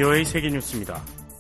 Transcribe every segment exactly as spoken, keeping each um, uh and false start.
브이오에이 세계뉴스입니다.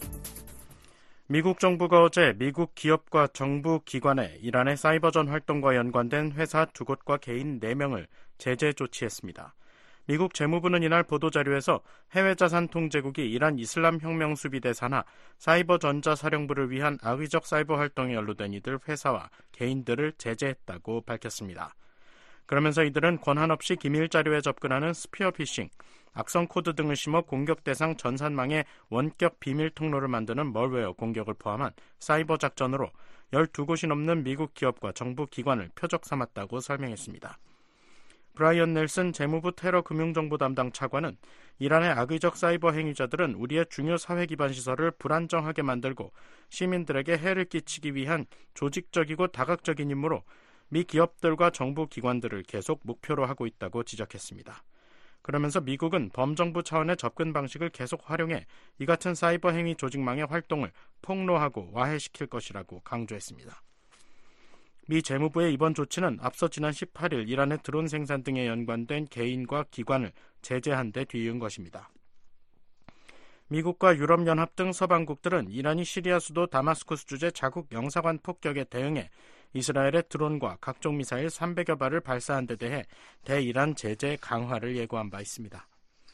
미국 정부가 어제 미국 기업과 정부 기관의 이란의 사이버전 활동과 연관된 회사 두 곳과 개인 네 명을 제재 조치했습니다. 미국 재무부는 이날 보도자료에서 해외자산 통제국이 이란 이슬람혁명수비대 산하 사이버전자사령부를 위한 악의적 사이버 활동에 연루된 이들 회사와 개인들을 제재했다고 밝혔습니다. 그러면서 이들은 권한 없이 기밀 자료에 접근하는 스피어 피싱, 악성 코드 등을 심어 공격 대상 전산망의 원격 비밀 통로를 만드는 멀웨어 공격을 포함한 사이버 작전으로 열두 곳이 넘는 미국 기업과 정부 기관을 표적 삼았다고 설명했습니다. 브라이언 넬슨 재무부 테러 금융정보 담당 차관은 이란의 악의적 사이버 행위자들은 우리의 중요 사회 기반 시설을 불안정하게 만들고 시민들에게 해를 끼치기 위한 조직적이고 다각적인 임무로 미 기업들과 정부 기관들을 계속 목표로 하고 있다고 지적했습니다. 그러면서 미국은 범정부 차원의 접근 방식을 계속 활용해 이 같은 사이버 행위 조직망의 활동을 폭로하고 와해시킬 것이라고 강조했습니다. 미 재무부의 이번 조치는 앞서 지난 십팔 일 이란의 드론 생산 등에 연관된 개인과 기관을 제재한 데 뒤이은 것입니다. 미국과 유럽연합 등 서방국들은 이란이 시리아 수도 다마스쿠스 주재 자국 영사관 폭격에 대응해 이스라엘의 드론과 각종 미사일 삼백여 발을 발사한 데 대해 대이란 제재 강화를 예고한 바 있습니다.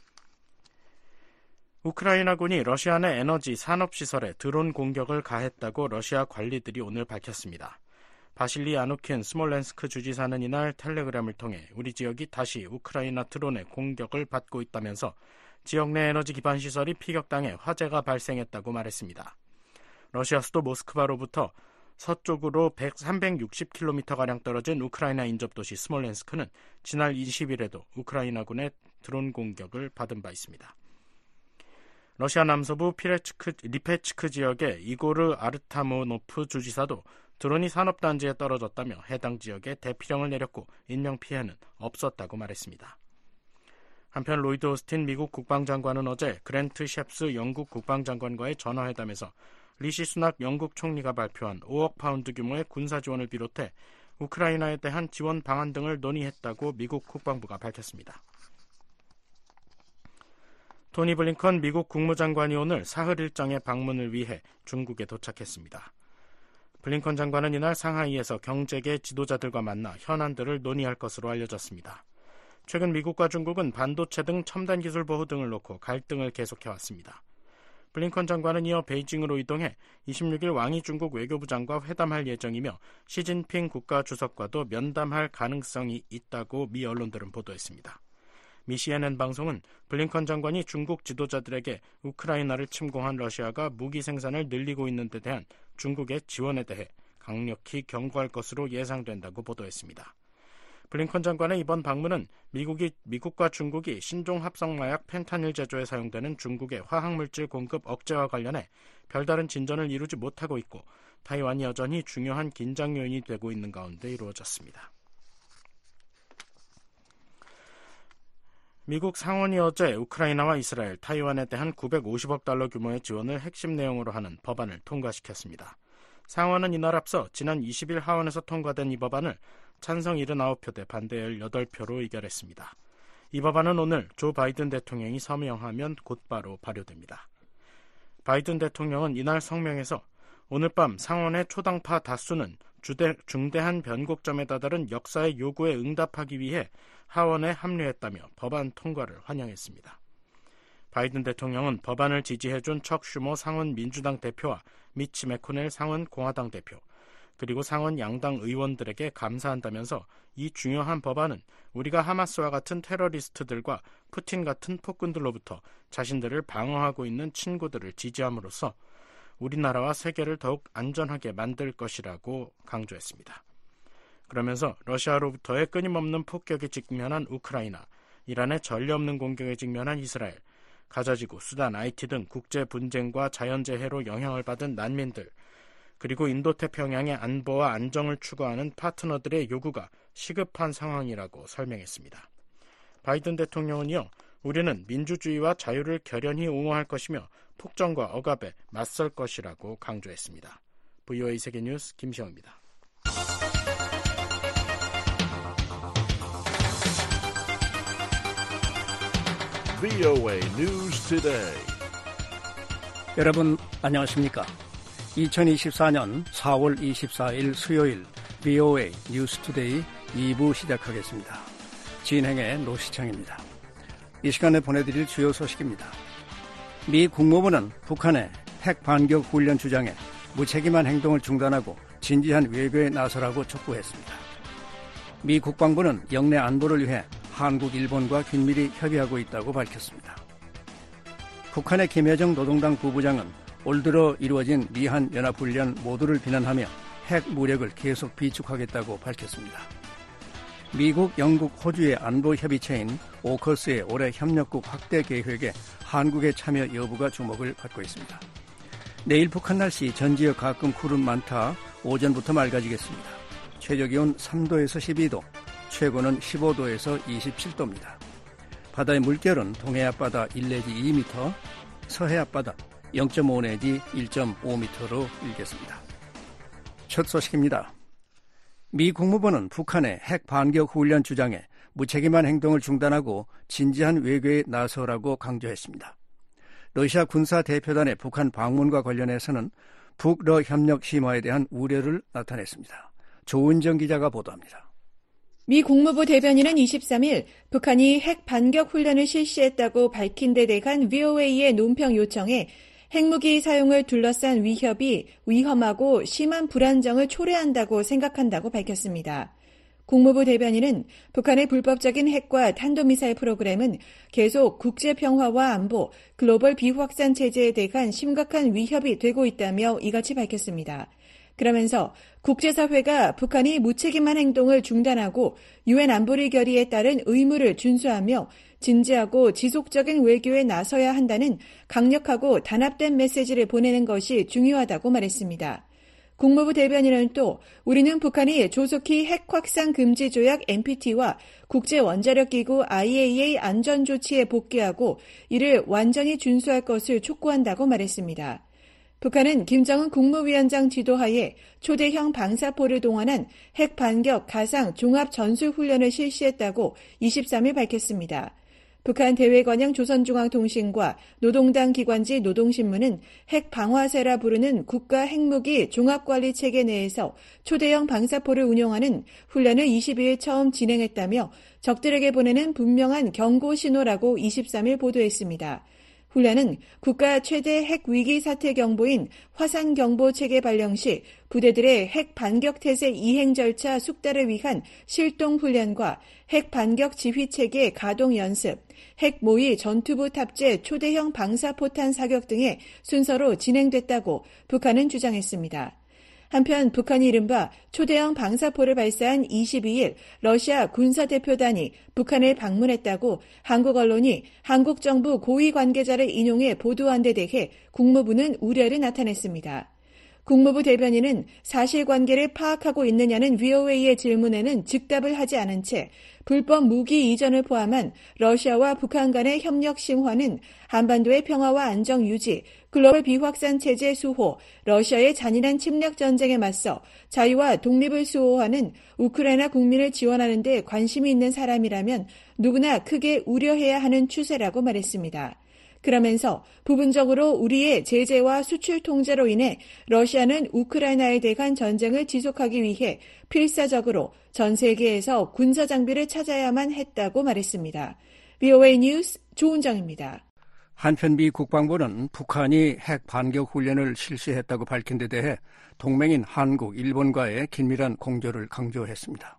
우크라이나군이 러시아 내 에너지 산업시설에 드론 공격을 가했다고 러시아 관리들이 오늘 밝혔습니다. 바실리 아누킨 스몰렌스크 주지사는 이날 텔레그램을 통해 우리 지역이 다시 우크라이나 드론의 공격을 받고 있다면서 지역 내 에너지 기반 시설이 피격당해 화재가 발생했다고 말했습니다. 러시아 수도 모스크바로부터 서쪽으로 삼백육십 킬로미터가량 떨어진 우크라이나 인접도시 스몰렌스크는 지난 이십 일에도 우크라이나군의 드론 공격을 받은 바 있습니다. 러시아 남서부 피레츠크, 리페츠크 지역의 이고르 아르타모노프 주지사도 드론이 산업단지에 떨어졌다며 해당 지역에 대피령을 내렸고 인명피해는 없었다고 말했습니다. 한편 로이드 오스틴 미국 국방장관은 어제 그랜트 셰프스 영국 국방장관과의 전화회담에서 리시 수낙 영국 총리가 발표한 오억 파운드 규모의 군사 지원을 비롯해 우크라이나에 대한 지원 방안 등을 논의했다고 미국 국방부가 밝혔습니다. 토니 블링컨 미국 국무장관이 오늘 사흘 일정의 방문을 위해 중국에 도착했습니다. 블링컨 장관은 이날 상하이에서 경제계 지도자들과 만나 현안들을 논의할 것으로 알려졌습니다. 최근 미국과 중국은 반도체 등 첨단 기술 보호 등을 놓고 갈등을 계속해왔습니다. 블링컨 장관은 이어 베이징으로 이동해 이십육 일 왕이 중국 외교부장과 회담할 예정이며 시진핑 국가주석과도 면담할 가능성이 있다고 미 언론들은 보도했습니다. 미 씨엔엔 방송은 블링컨 장관이 중국 지도자들에게 우크라이나를 침공한 러시아가 무기 생산을 늘리고 있는 데 대한 중국의 지원에 대해 강력히 경고할 것으로 예상된다고 보도했습니다. 블링컨 장관의 이번 방문은 미국이, 미국과 중국이 신종 합성마약 펜타닐 제조에 사용되는 중국의 화학물질 공급 억제와 관련해 별다른 진전을 이루지 못하고 있고 타이완이 여전히 중요한 긴장 요인이 되고 있는 가운데 이루어졌습니다. 미국 상원이 어제 우크라이나와 이스라엘, 타이완에 대한 구백오십억 달러 규모의 지원을 핵심 내용으로 하는 법안을 통과시켰습니다. 상원은 이날 앞서 지난 이십 일 하원에서 통과된 이 법안을 찬성 칠십구 표 대 반대 십팔 표로 의결했습니다. 이 법안은 오늘 조 바이든 대통령이 서명하면 곧바로 발효됩니다. 바이든 대통령은 이날 성명에서 오늘 밤 상원의 초당파 다수는 주대, 중대한 변곡점에 다다른 역사의 요구에 응답하기 위해 하원에 합류했다며 법안 통과를 환영했습니다. 바이든 대통령은 법안을 지지해준 척 슈머 상원 민주당 대표와 미치 매코넬 상원 공화당 대표, 그리고 상원 양당 의원들에게 감사한다면서 이 중요한 법안은 우리가 하마스와 같은 테러리스트들과 푸틴 같은 폭군들로부터 자신들을 방어하고 있는 친구들을 지지함으로써 우리나라와 세계를 더욱 안전하게 만들 것이라고 강조했습니다. 그러면서 러시아로부터의 끊임없는 폭격에 직면한 우크라이나, 이란의 전례 없는 공격에 직면한 이스라엘, 가자지구, 수단, 아이티 등 국제 분쟁과 자연재해로 영향을 받은 난민들, 그리고 인도태평양의 안보와 안정을 추구하는 파트너들의 요구가 시급한 상황이라고 설명했습니다. 바이든 대통령은 이어 우리는 민주주의와 자유를 결연히 옹호할 것이며 폭정과 억압에 맞설 것이라고 강조했습니다. 브이오에이 세계뉴스 김시영입니다. 브이오에이 News Today. 여러분 안녕하십니까? 이천이십사년 사월 이십사일 수요일 브이오에이 뉴스투데이 이 부 시작하겠습니다. 진행의 노시창입니다. 이 시간에 보내드릴 주요 소식입니다. 미 국무부는 북한의 핵 반격 훈련 주장에 무책임한 행동을 중단하고 진지한 외교에 나서라고 촉구했습니다. 미 국방부는 영내 안보를 위해 한국, 일본과 긴밀히 협의하고 있다고 밝혔습니다. 북한의 김여정 노동당 부부장은 올 들어 이루어진 미한 연합훈련 모두를 비난하며 핵 무력을 계속 비축하겠다고 밝혔습니다. 미국, 영국, 호주의 안보협의체인 오커스의 올해 협력국 확대 계획에 한국의 참여 여부가 주목을 받고 있습니다. 내일 북한 날씨 전 지역 가끔 구름 많다 오전부터 맑아지겠습니다. 최저기온 삼도에서 십이도, 최고는 십오도에서 이십칠도입니다. 바다의 물결은 동해 앞바다 일 내지 이 미터, 서해 앞바다 영점오 내지 일점오 미터로 일겠습니다. 첫 소식입니다. 미 국무부는 북한의 핵 반격 훈련 주장에 무책임한 행동을 중단하고 진지한 외교에 나서라고 강조했습니다. 러시아 군사 대표단의 북한 방문과 관련해서는 북러 협력 심화에 대한 우려를 나타냈습니다. 조은정 기자가 보도합니다. 미 국무부 대변인은 이십삼일 북한이 핵 반격 훈련을 실시했다고 밝힌 데 대한 브이오에이의 논평 요청에 핵무기 사용을 둘러싼 위협이 위험하고 심한 불안정을 초래한다고 생각한다고 밝혔습니다. 국무부 대변인은 북한의 불법적인 핵과 탄도미사일 프로그램은 계속 국제평화와 안보, 글로벌 비확산 체제에 대한 심각한 위협이 되고 있다며 이같이 밝혔습니다. 그러면서 국제사회가 북한이 무책임한 행동을 중단하고 유엔 안보리 결의에 따른 의무를 준수하며 진지하고 지속적인 외교에 나서야 한다는 강력하고 단합된 메시지를 보내는 것이 중요하다고 말했습니다. 국무부 대변인은 또 우리는 북한이 조속히 핵 확산 금지 조약 엔피티와 국제원자력기구 아이에이이에이 안전조치에 복귀하고 이를 완전히 준수할 것을 촉구한다고 말했습니다. 북한은 김정은 국무위원장 지도하에 초대형 방사포를 동원한 핵 반격 가상 종합 전술훈련을 실시했다고 이십삼일 밝혔습니다. 북한 대외관영 조선중앙통신과 노동당 기관지 노동신문은 핵 방화세라 부르는 국가 핵무기 종합관리체계 내에서 초대형 방사포를 운용하는 훈련을 이십이일 처음 진행했다며 적들에게 보내는 분명한 경고 신호라고 이십삼일 보도했습니다. 훈련은 국가 최대 핵 위기 사태 경보인 화산 경보 체계 발령 시 부대들의 핵 반격 태세 이행 절차 숙달을 위한 실동 훈련과 핵 반격 지휘 체계 가동 연습, 핵 모의 전투부 탑재 초대형 방사포탄 사격 등의 순서로 진행됐다고 북한은 주장했습니다. 한편 북한이 이른바 초대형 방사포를 발사한 이십이일 러시아 군사대표단이 북한을 방문했다고 한국 언론이 한국 정부 고위 관계자를 인용해 보도한 데 대해 국무부는 우려를 나타냈습니다. 국무부 대변인은 사실관계를 파악하고 있느냐는 브이오에이의 질문에는 즉답을 하지 않은 채 불법 무기 이전을 포함한 러시아와 북한 간의 협력 심화는 한반도의 평화와 안정 유지, 글로벌 비확산 체제 수호, 러시아의 잔인한 침략 전쟁에 맞서 자유와 독립을 수호하는 우크라이나 국민을 지원하는 데 관심이 있는 사람이라면 누구나 크게 우려해야 하는 추세라고 말했습니다. 그러면서 부분적으로 우리의 제재와 수출 통제로 인해 러시아는 우크라이나에 대한 전쟁을 지속하기 위해 필사적으로 전 세계에서 군사 장비를 찾아야만 했다고 말했습니다. 브이오에이 뉴스 조은정입니다. 한편 미 국방부는 북한이 핵 반격 훈련을 실시했다고 밝힌 데 대해 동맹인 한국, 일본과의 긴밀한 공조를 강조했습니다.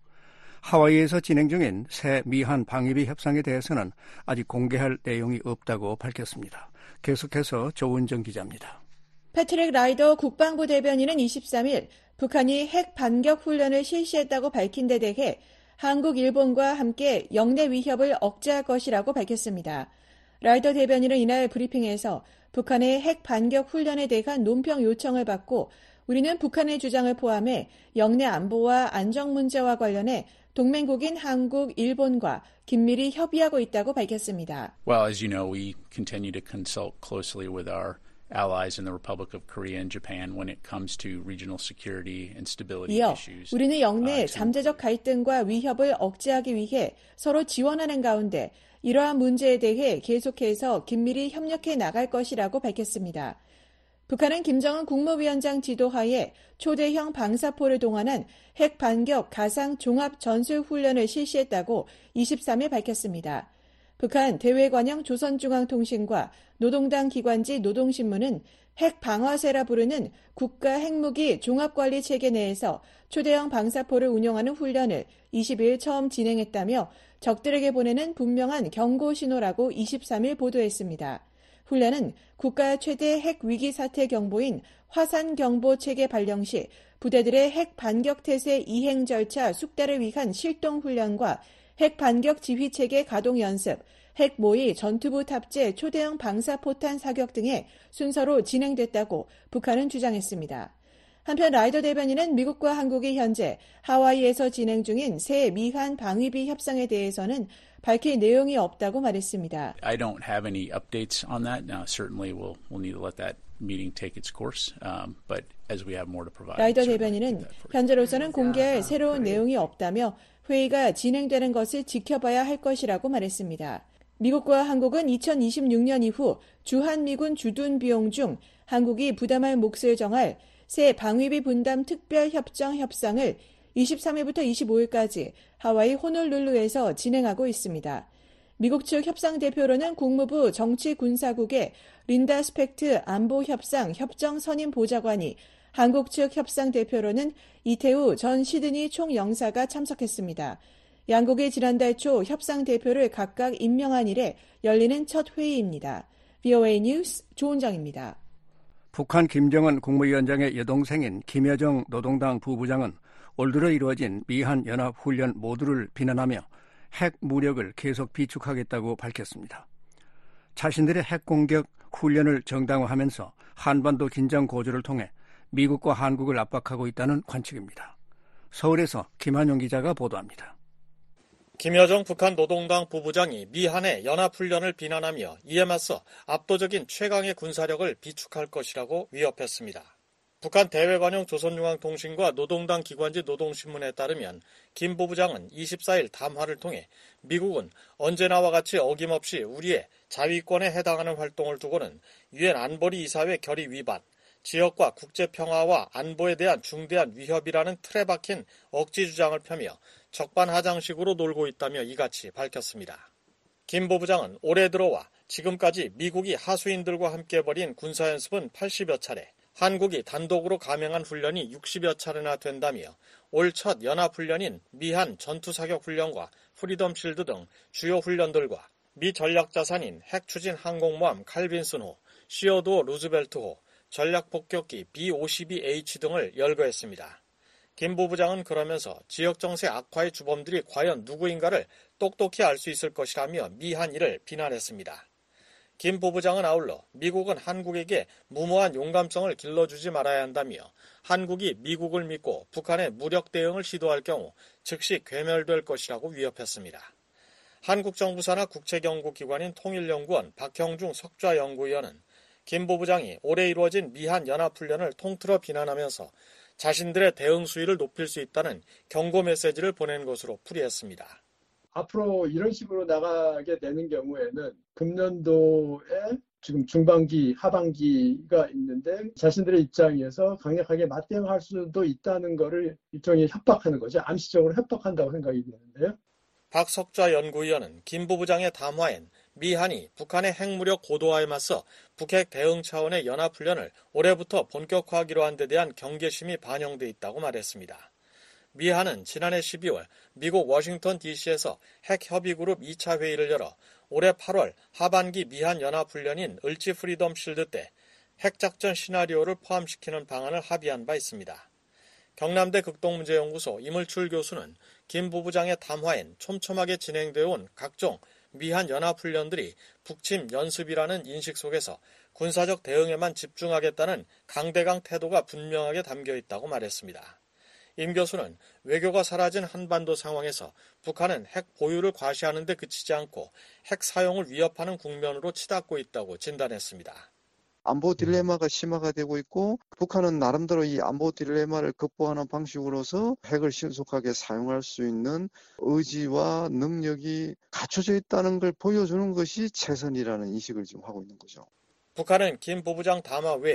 하와이에서 진행 중인 새 미한 방위비 협상에 대해서는 아직 공개할 내용이 없다고 밝혔습니다. 계속해서 조은정 기자입니다. 패트릭 라이더 국방부 대변인은 이십삼일 북한이 핵 반격 훈련을 실시했다고 밝힌 데 대해 한국, 일본과 함께 영내 위협을 억제할 것이라고 밝혔습니다. 라이더 대변인은 이날 브리핑에서 북한의 핵 반격 훈련에 대한 논평 요청을 받고 우리는 북한의 주장을 포함해 영내 안보와 안정 문제와 관련해 동맹국인 한국, 일본과 긴밀히 협의하고 있다고 밝혔습니다. Well, as you know, we continue to consult closely with our allies in the Republic of Korea and Japan when it comes to regional security and stability 이어 issues. 우리는 영내 잠재적 갈등과 위협을 억제하기 위해 서로 지원하는 가운데 이러한 문제에 대해 계속해서 긴밀히 협력해 나갈 것이라고 밝혔습니다. 북한은 김정은 국무위원장 지도하에 초대형 방사포를 동원한 핵 반격 가상 종합 전술 훈련을 실시했다고 이십삼 일 밝혔습니다. 북한 대외관영 조선중앙통신과 노동당 기관지 노동신문은 핵 방화세라 부르는 국가 핵무기 종합관리 체계 내에서 초대형 방사포를 운용하는 훈련을 이십 일 처음 진행했다며 적들에게 보내는 분명한 경고 신호라고 이십삼 일 보도했습니다. 훈련은 국가 최대 핵 위기 사태 경보인 화산 경보 체계 발령 시 부대들의 핵 반격 태세 이행 절차 숙달을 위한 실동 훈련과 핵 반격 지휘 체계 가동 연습, 핵 모의 전투부 탑재 초대형 방사포탄 사격 등의 순서로 진행됐다고 북한은 주장했습니다. 한편 라이더 대변인은 미국과 한국이 현재 하와이에서 진행 중인 새 미한 방위비 협상에 대해서는 밝힐 내용이 없다고 말했습니다. I don't have any updates on that. Now, certainly we'll, we'll need to let that meeting take its course. Um, but as we have more to provide. 라이더 대변인은 현재로서는 공개할 새로운 내용이 없다며 회의가 진행되는 것을 지켜봐야 할 것이라고 말했습니다. 미국과 한국은 이천이십육 년 이후 주한미군 주둔 비용 중 한국이 부담할 몫을 정할 새 방위비 분담 특별협정 협상을 이십삼 일부터 이십오 일까지 하와이 호놀룰루에서 진행하고 있습니다. 미국 측 협상 대표로는 국무부 정치군사국의 린다 스펙트 안보협상 협정 선임 보좌관이, 한국 측 협상 대표로는 이태우 전 시드니 총영사가 참석했습니다. 양국이 지난달 초 협상 대표를 각각 임명한 이래 열리는 첫 회의입니다. 브이오에이 뉴스 조은정입니다. 북한 김정은 국무위원장의 여동생인 김여정 노동당 부부장은 올 들어 이루어진 미한 연합훈련 모두를 비난하며 핵 무력을 계속 비축하겠다고 밝혔습니다. 자신들의 핵 공격 훈련을 정당화하면서 한반도 긴장 고조를 통해 미국과 한국을 압박하고 있다는 관측입니다. 서울에서 김한용 기자가 보도합니다. 김여정 북한 노동당 부부장이 미한의 연합훈련을 비난하며 이에 맞서 압도적인 최강의 군사력을 비축할 것이라고 위협했습니다. 북한 대외관용 조선중앙통신과 노동당 기관지 노동신문에 따르면 김 부부장은 이십사 일 담화를 통해 미국은 언제나와 같이 어김없이 우리의 자위권에 해당하는 활동을 두고는 유엔 안보리 이사회 결의 위반, 지역과 국제평화와 안보에 대한 중대한 위협이라는 틀에 박힌 억지 주장을 펴며 적반하장식으로 놀고 있다며 이같이 밝혔습니다. 김 부부장은 올해 들어와 지금까지 미국이 하수인들과 함께 벌인 군사연습은 팔십여 차례, 한국이 단독으로 감행한 훈련이 육십여 차례나 된다며 올 첫 연합훈련인 미한 전투사격훈련과 프리덤 실드 등 주요 훈련들과 미 전략자산인 핵추진 항공모함 칼빈슨호, 시어도어 루즈벨트호, 전략폭격기 비 오십이 에이치 등을 열거했습니다. 김 부부장은 그러면서 지역정세 악화의 주범들이 과연 누구인가를 똑똑히 알 수 있을 것이라며 미한 이를 비난했습니다. 김 부부장은 아울러 미국은 한국에게 무모한 용감성을 길러주지 말아야 한다며 한국이 미국을 믿고 북한의 무력 대응을 시도할 경우 즉시 괴멸될 것이라고 위협했습니다. 한국 정부 산하 국책연구기관인 통일연구원 박형중 석좌연구위원은 김 부부장이 올해 이루어진 미한 연합훈련을 통틀어 비난하면서 자신들의 대응 수위를 높일 수 있다는 경고 메시지를 보낸 것으로 풀이했습니다. 앞으로 이런 식으로 나가게 되는 경우에는 금년도에 지금 중반기, 하반기가 있는데 자신들의 입장에서 강력하게 맞대응할 수도 있다는 것을 일종의 협박하는 거죠. 암시적으로 협박한다고 생각이 드는데요. 박석좌 연구위원은 김 부부장의 담화엔 미한이 북한의 핵무력 고도화에 맞서 북핵 대응 차원의 연합훈련을 올해부터 본격화하기로 한 데 대한 경계심이 반영돼 있다고 말했습니다. 미한은 지난해 십이월 미국 워싱턴 디씨에서 핵협의그룹 이 차 회의를 열어 올해 팔월 하반기 미한 연합훈련인 을지 프리덤 실드 때 핵작전 시나리오를 포함시키는 방안을 합의한 바 있습니다. 경남대 극동문제연구소 이물출 교수는 김 부부장의 담화엔 촘촘하게 진행되어 온 각종 미한 연합훈련들이 북침 연습이라는 인식 속에서 군사적 대응에만 집중하겠다는 강대강 태도가 분명하게 담겨 있다고 말했습니다. 임 교수는 외교가 사라진 한반도 상황에서 북한은 핵 보유를 과시하는 데 그치지 않고 핵 사용을 위협하는 국면으로 치닫고 있다고 진단했습니다. 안보 딜레마가 심화가 되고 있고 북한은 나름대로 이 안보 딜레마를 극복하는 방식으로서 핵을 신속하게 사용할 수 있는 의지와 능력이 갖춰져 있다는 걸 보여주는 것이 최선이라는 인식을 지금 하고 있는 거죠. 북한은 김 부부장 담화 외에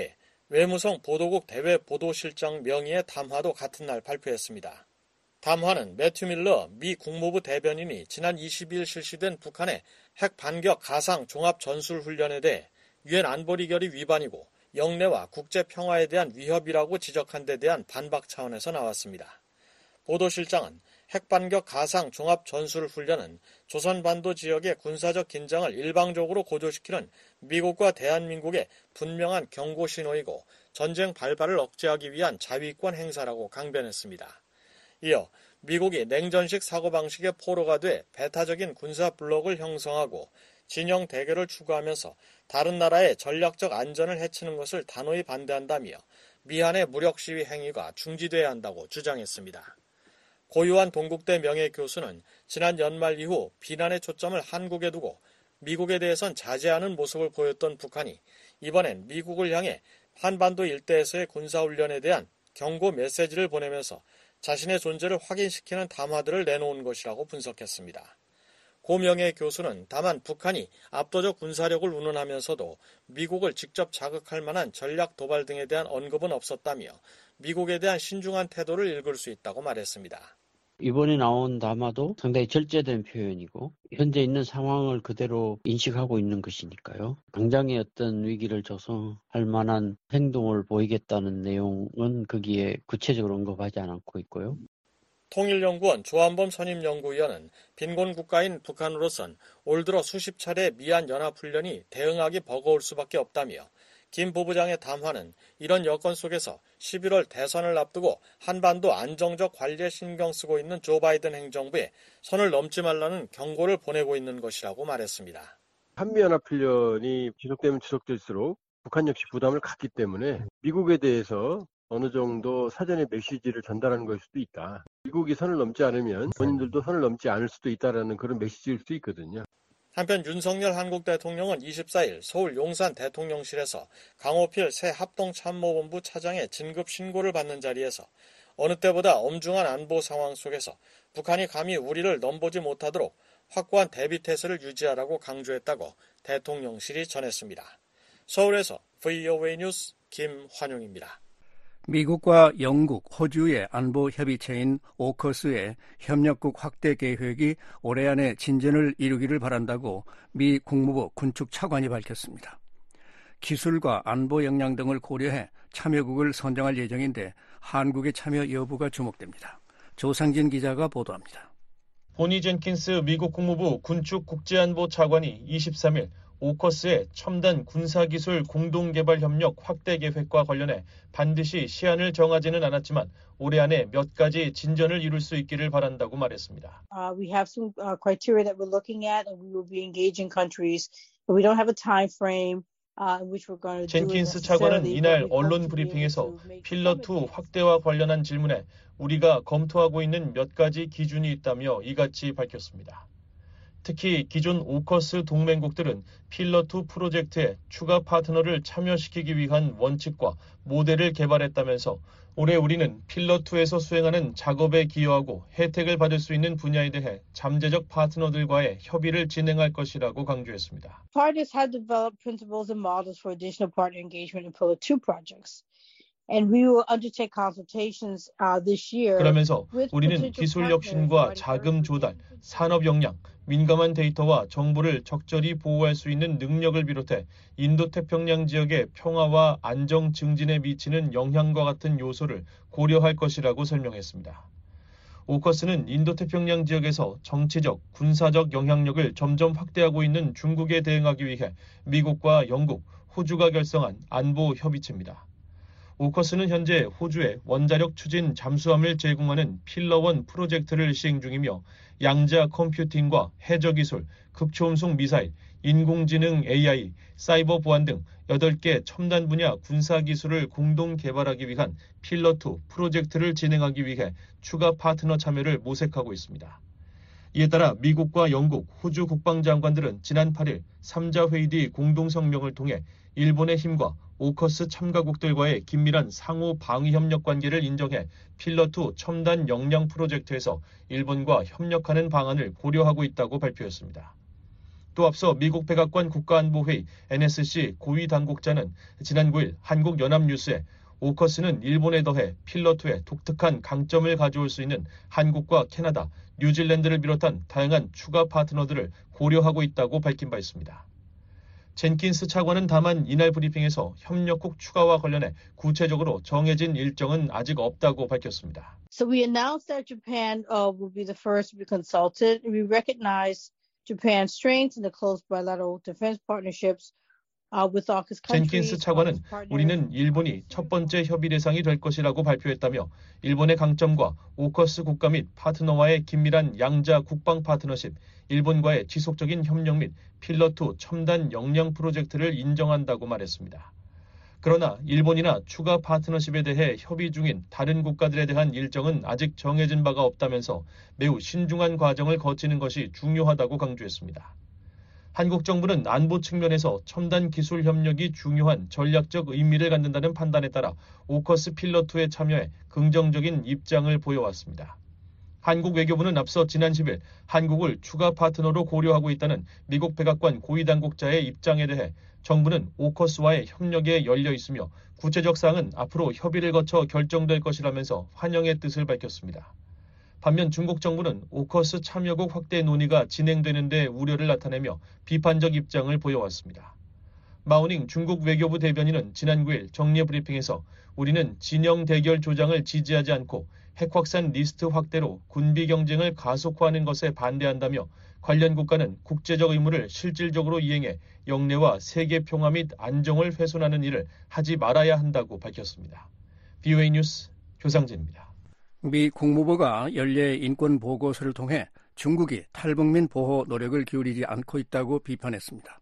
외무성 보도국 대외 보도실장 명의의 담화도 같은 날 발표했습니다. 담화는 매튜 밀러 미 국무부 대변인이 지난 이십일 실시된 북한의 핵 반격 가상 종합 전술 훈련에 대해 유엔 안보리결의 위반이고 영내와 국제 평화에 대한 위협이라고 지적한 데 대한 반박 차원에서 나왔습니다. 보도실장은 핵반격 가상 종합 전술 훈련은 조선반도 지역의 군사적 긴장을 일방적으로 고조시키는 미국과 대한민국의 분명한 경고 신호이고 전쟁 발발을 억제하기 위한 자위권 행사라고 강변했습니다. 이어 미국이 냉전식 사고방식의 포로가 돼 배타적인 군사 블록을 형성하고 진영 대결을 추구하면서 다른 나라의 전략적 안전을 해치는 것을 단호히 반대한다며 미한의 무력 시위 행위가 중지돼야 한다고 주장했습니다. 고유한 동국대 명예교수는 지난 연말 이후 비난의 초점을 한국에 두고 미국에 대해선 자제하는 모습을 보였던 북한이 이번엔 미국을 향해 한반도 일대에서의 군사훈련에 대한 경고 메시지를 보내면서 자신의 존재를 확인시키는 담화들을 내놓은 것이라고 분석했습니다. 고 명예교수는 다만 북한이 압도적 군사력을 운운하면서도 미국을 직접 자극할 만한 전략 도발 등에 대한 언급은 없었다며 미국에 대한 신중한 태도를 읽을 수 있다고 말했습니다. 이번에 나온 담화도 상당히 절제된 표현이고 현재 있는 상황을 그대로 인식하고 있는 것이니까요. 당장의 어떤 위기를 조성할 만한 행동을 보이겠다는 내용은 거기에 구체적으로 언급하지 않고 있고요. 통일연구원 조한범 선임연구위원은 빈곤 국가인 북한으로선 올 들어 수십 차례 미한 연합훈련이 대응하기 버거울 수밖에 없다며 김 부부장의 담화는 이런 여건 속에서 십일월 대선을 앞두고 한반도 안정적 관리에 신경 쓰고 있는 조 바이든 행정부에 선을 넘지 말라는 경고를 보내고 있는 것이라고 말했습니다. 한미연합훈련이 지속되면 지속될수록 북한 역시 부담을 갖기 때문에 미국에 대해서 어느 정도 사전에 메시지를 전달하는 것일 수도 있다. 미국이 선을 넘지 않으면 본인들도 선을 넘지 않을 수도 있다라는 그런 메시지일 수도 있거든요. 한편 윤석열 한국 대통령은 이십사일 서울 용산 대통령실에서 강호필 새 합동참모본부 차장의 진급 신고를 받는 자리에서 어느 때보다 엄중한 안보 상황 속에서 북한이 감히 우리를 넘보지 못하도록 확고한 대비태세를 유지하라고 강조했다고 대통령실이 전했습니다. 서울에서 브이오에이 뉴스 김환용입니다. 미국과 영국, 호주의 안보 협의체인 오커스의 협력국 확대 계획이 올해 안에 진전을 이루기를 바란다고 미 국무부 군축 차관이 밝혔습니다. 기술과 안보 역량 등을 고려해 참여국을 선정할 예정인데 한국의 참여 여부가 주목됩니다. 조상진 기자가 보도합니다. 보니 젠킨스 미국 국무부 군축 국제안보 차관이 이십삼일 오커스의 첨단 군사기술 공동개발협력 확대 계획과 관련해 반드시 시한을 정하지는 않았지만 올해 안에 몇 가지 진전을 이룰 수 있기를 바란다고 말했습니다. Uh, we have some uh, criteria that we're looking at and we will be engaging countries, but we don't have a time frame. 젠킨스 차관은 이날 언론 브리핑에서 필러 투 확대와 관련한 질문에 우리가 검토하고 있는 몇 가지 기준이 있다며 이같이 밝혔습니다. 특히 기존 오커스 동맹국들은 필러 투 프로젝트에 추가 파트너를 참여시키기 위한 원칙과 모델을 개발했다면서 올해 우리는 필러 투에서 수행하는 작업에 기여하고 혜택을 받을 수 있는 분야에 대해 잠재적 파트너들과의 협의를 진행할 것이라고 강조했습니다. Partners have developed principles and models for additional partner engagement in Pillar two projects. And we will undertake consultations uh, this year. 그러면서 우리는 기술 혁신과 자금 조달, 산업 역량, 민감한 데이터와 정보를 적절히 보호할 수 있는 능력을 비롯해 인도태평양 지역의 평화와 안정 증진에 미치는 영향과 같은 요소를 고려할 것이라고 설명했습니다. 오커스는 인도태평양 지역에서 정치적, 군사적 영향력을 점점 확대하고 있는 중국에 대응하기 위해 미국과 영국, 호주가 결성한 안보 협의체입니다. 오커스는 현재 호주에 원자력 추진 잠수함을 제공하는 필러원 프로젝트를 시행 중이며 양자 컴퓨팅과 해저기술, 극초음속 미사일, 인공지능 에이아이, 사이버 보안 등 여덟 개 첨단 분야 군사기술을 공동 개발하기 위한 필러 투 프로젝트를 진행하기 위해 추가 파트너 참여를 모색하고 있습니다. 이에 따라 미국과 영국, 호주 국방장관들은 지난 팔일 삼자 회의 뒤 공동성명을 통해 일본의 힘과 오커스 참가국들과의 긴밀한 상호 방위 협력 관계를 인정해 필러 투 첨단 역량 프로젝트에서 일본과 협력하는 방안을 고려하고 있다고 발표했습니다. 또 앞서 미국 백악관 국가안보회의 엔에스씨 고위 당국자는 지난 구일 한국연합뉴스에 오커스는 일본에 더해 필러2의 독특한 강점을 가져올 수 있는 한국과 캐나다, 뉴질랜드를 비롯한 다양한 추가 파트너들을 고려하고 있다고 밝힌 바 있습니다. 젠킨스 차관은 다만 이날 브리핑에서 협력국 추가와 관련해 구체적으로 정해진 일정은 아직 없다고 밝혔습니다. So we announced that Japan uh, will be the first to be consulted. We recognize Japan's strengths in the close bilateral defense partnerships uh, with AUKUS countries. 젠킨스 차관은 우리는 일본이 첫 번째 협의 대상이 될 것이라고 발표했다며 일본의 강점과 오커스 국가 및 파트너와의 긴밀한 양자 국방 파트너십, 일본과의 지속적인 협력 및 필러2 첨단 역량 프로젝트를 인정한다고 말했습니다. 그러나 일본이나 추가 파트너십에 대해 협의 중인 다른 국가들에 대한 일정은 아직 정해진 바가 없다면서 매우 신중한 과정을 거치는 것이 중요하다고 강조했습니다. 한국 정부는 안보 측면에서 첨단 기술 협력이 중요한 전략적 의미를 갖는다는 판단에 따라 오커스 필러2에 참여해 긍정적인 입장을 보여왔습니다. 한국 외교부는 앞서 지난 십일 한국을 추가 파트너로 고려하고 있다는 미국 백악관 고위당국자의 입장에 대해 정부는 오커스와의 협력에 열려 있으며 구체적 사항은 앞으로 협의를 거쳐 결정될 것이라면서 환영의 뜻을 밝혔습니다. 반면 중국 정부는 오커스 참여국 확대 논의가 진행되는 데 우려를 나타내며 비판적 입장을 보여왔습니다. 마오닝 중국 외교부 대변인은 지난 구일 정례 브리핑에서 우리는 진영 대결 조장을 지지하지 않고 핵 확산 리스트 확대로 군비 경쟁을 가속화하는 것에 반대한다며 관련 국가는 국제적 의무를 실질적으로 이행해 영내와 세계 평화 및 안정을 훼손하는 일을 하지 말아야 한다고 밝혔습니다. 브이오에이 뉴스 조상진입니다. 미 국무부가 연례 인권 보고서를 통해 중국이 탈북민 보호 노력을 기울이지 않고 있다고 비판했습니다.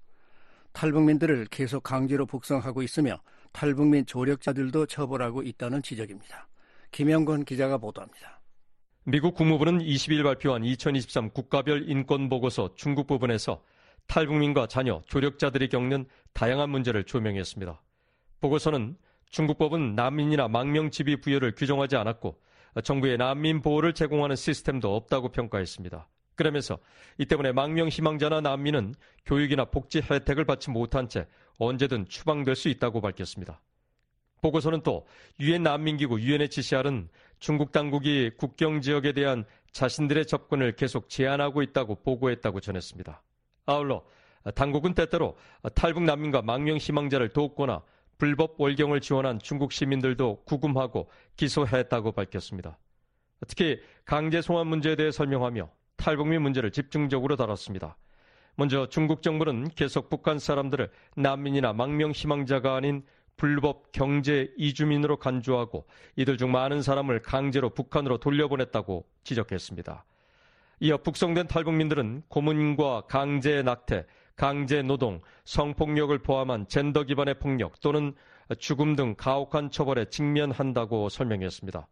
탈북민들을 계속 강제로 북송하고 있으며 탈북민 조력자들도 처벌하고 있다는 지적입니다. 김영건 기자가 보도합니다. 미국 국무부는 이십일 발표한 이천이십삼 국가별 인권보고서 중국 부분에서 탈북민과 자녀, 조력자들이 겪는 다양한 문제를 조명했습니다. 보고서는 중국법은 난민이나 망명지비 부여를 규정하지 않았고 정부의 난민 보호를 제공하는 시스템도 없다고 평가했습니다. 그러면서 이 때문에 망명 희망자나 난민은 교육이나 복지 혜택을 받지 못한 채 언제든 추방될 수 있다고 밝혔습니다. 보고서는 또 유엔 난민기구 유엔에이치씨알은 중국 당국이 국경 지역에 대한 자신들의 접근을 계속 제한하고 있다고 보고했다고 전했습니다. 아울러 당국은 때때로 탈북 난민과 망명 희망자를 돕거나 불법 월경을 지원한 중국 시민들도 구금하고 기소했다고 밝혔습니다. 특히 강제 송환 문제에 대해 설명하며 탈북민 문제를 집중적으로 다뤘습니다. 먼저 중국 정부는 계속 북한 사람들을 난민이나 망명 희망자가 아닌 불법 경제 이주민으로 간주하고 이들 중 많은 사람을 강제로 북한으로 돌려보냈다고 지적했습니다. 이어 북송된 탈북민들은 고문과 강제 낙태, 강제 노동, 성폭력을 포함한 젠더 기반의 폭력 또는 죽음 등 가혹한 처벌에 직면한다고 설명했습니다.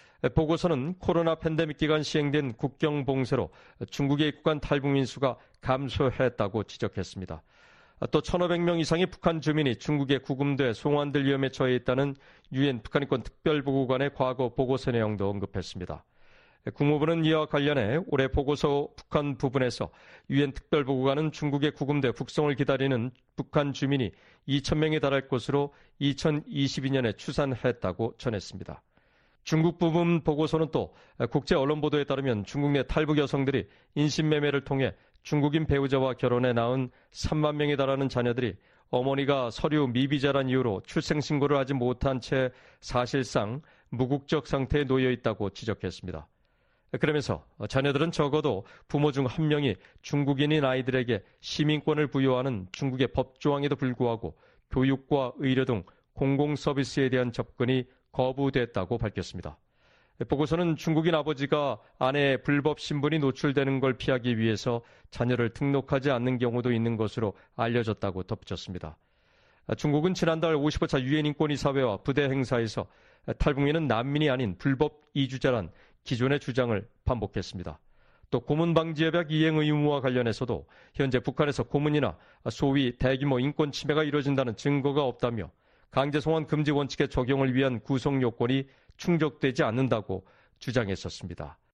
보고서는 코로나 팬데믹 기간 시행된 국경 봉쇄로 중국에 입국한 탈북민 수가 감소했다고 지적했습니다. 또 천오백 명 이상의 북한 주민이 중국에 구금돼 송환될 위험에 처해 있다는 유엔 북한인권 특별보고관의 과거 보고서 내용도 언급했습니다. 국무부는 이와 관련해 올해 보고서 북한 부분에서 유엔 특별보고관은 중국에 구금돼 북송을 기다리는 북한 주민이 이천 명에 달할 것으로 이천이십이 년에 추산했다고 전했습니다. 중국 부분 보고서는 또 국제 언론 보도에 따르면 중국 내 탈북 여성들이 인신매매를 통해 중국인 배우자와 결혼해 낳은 삼만 명에 달하는 자녀들이 어머니가 서류 미비자란 이유로 출생신고를 하지 못한 채 사실상 무국적 상태에 놓여 있다고 지적했습니다. 그러면서 자녀들은 적어도 부모 중 한 명이 중국인인 아이들에게 시민권을 부여하는 중국의 법조항에도 불구하고 교육과 의료 등 공공서비스에 대한 접근이 거부됐다고 밝혔습니다. 보고서는 중국인 아버지가 아내의 불법 신분이 노출되는 걸 피하기 위해서 자녀를 등록하지 않는 경우도 있는 것으로 알려졌다고 덧붙였습니다. 중국은 지난달 오십오 차 유엔 인권이사회와 부대 행사에서 탈북민은 난민이 아닌 불법 이주자란 기존의 주장을 반복했습니다. 또 고문 방지 협약 이행 의무와 관련해서도 현재 북한에서 고문이나 소위 대규모 인권 침해가 이루어진다는 증거가 없다며 강제 송환 금지 원칙의 적용을 위한 구성 요건이 충족되지 않는다고 주장했었습니다.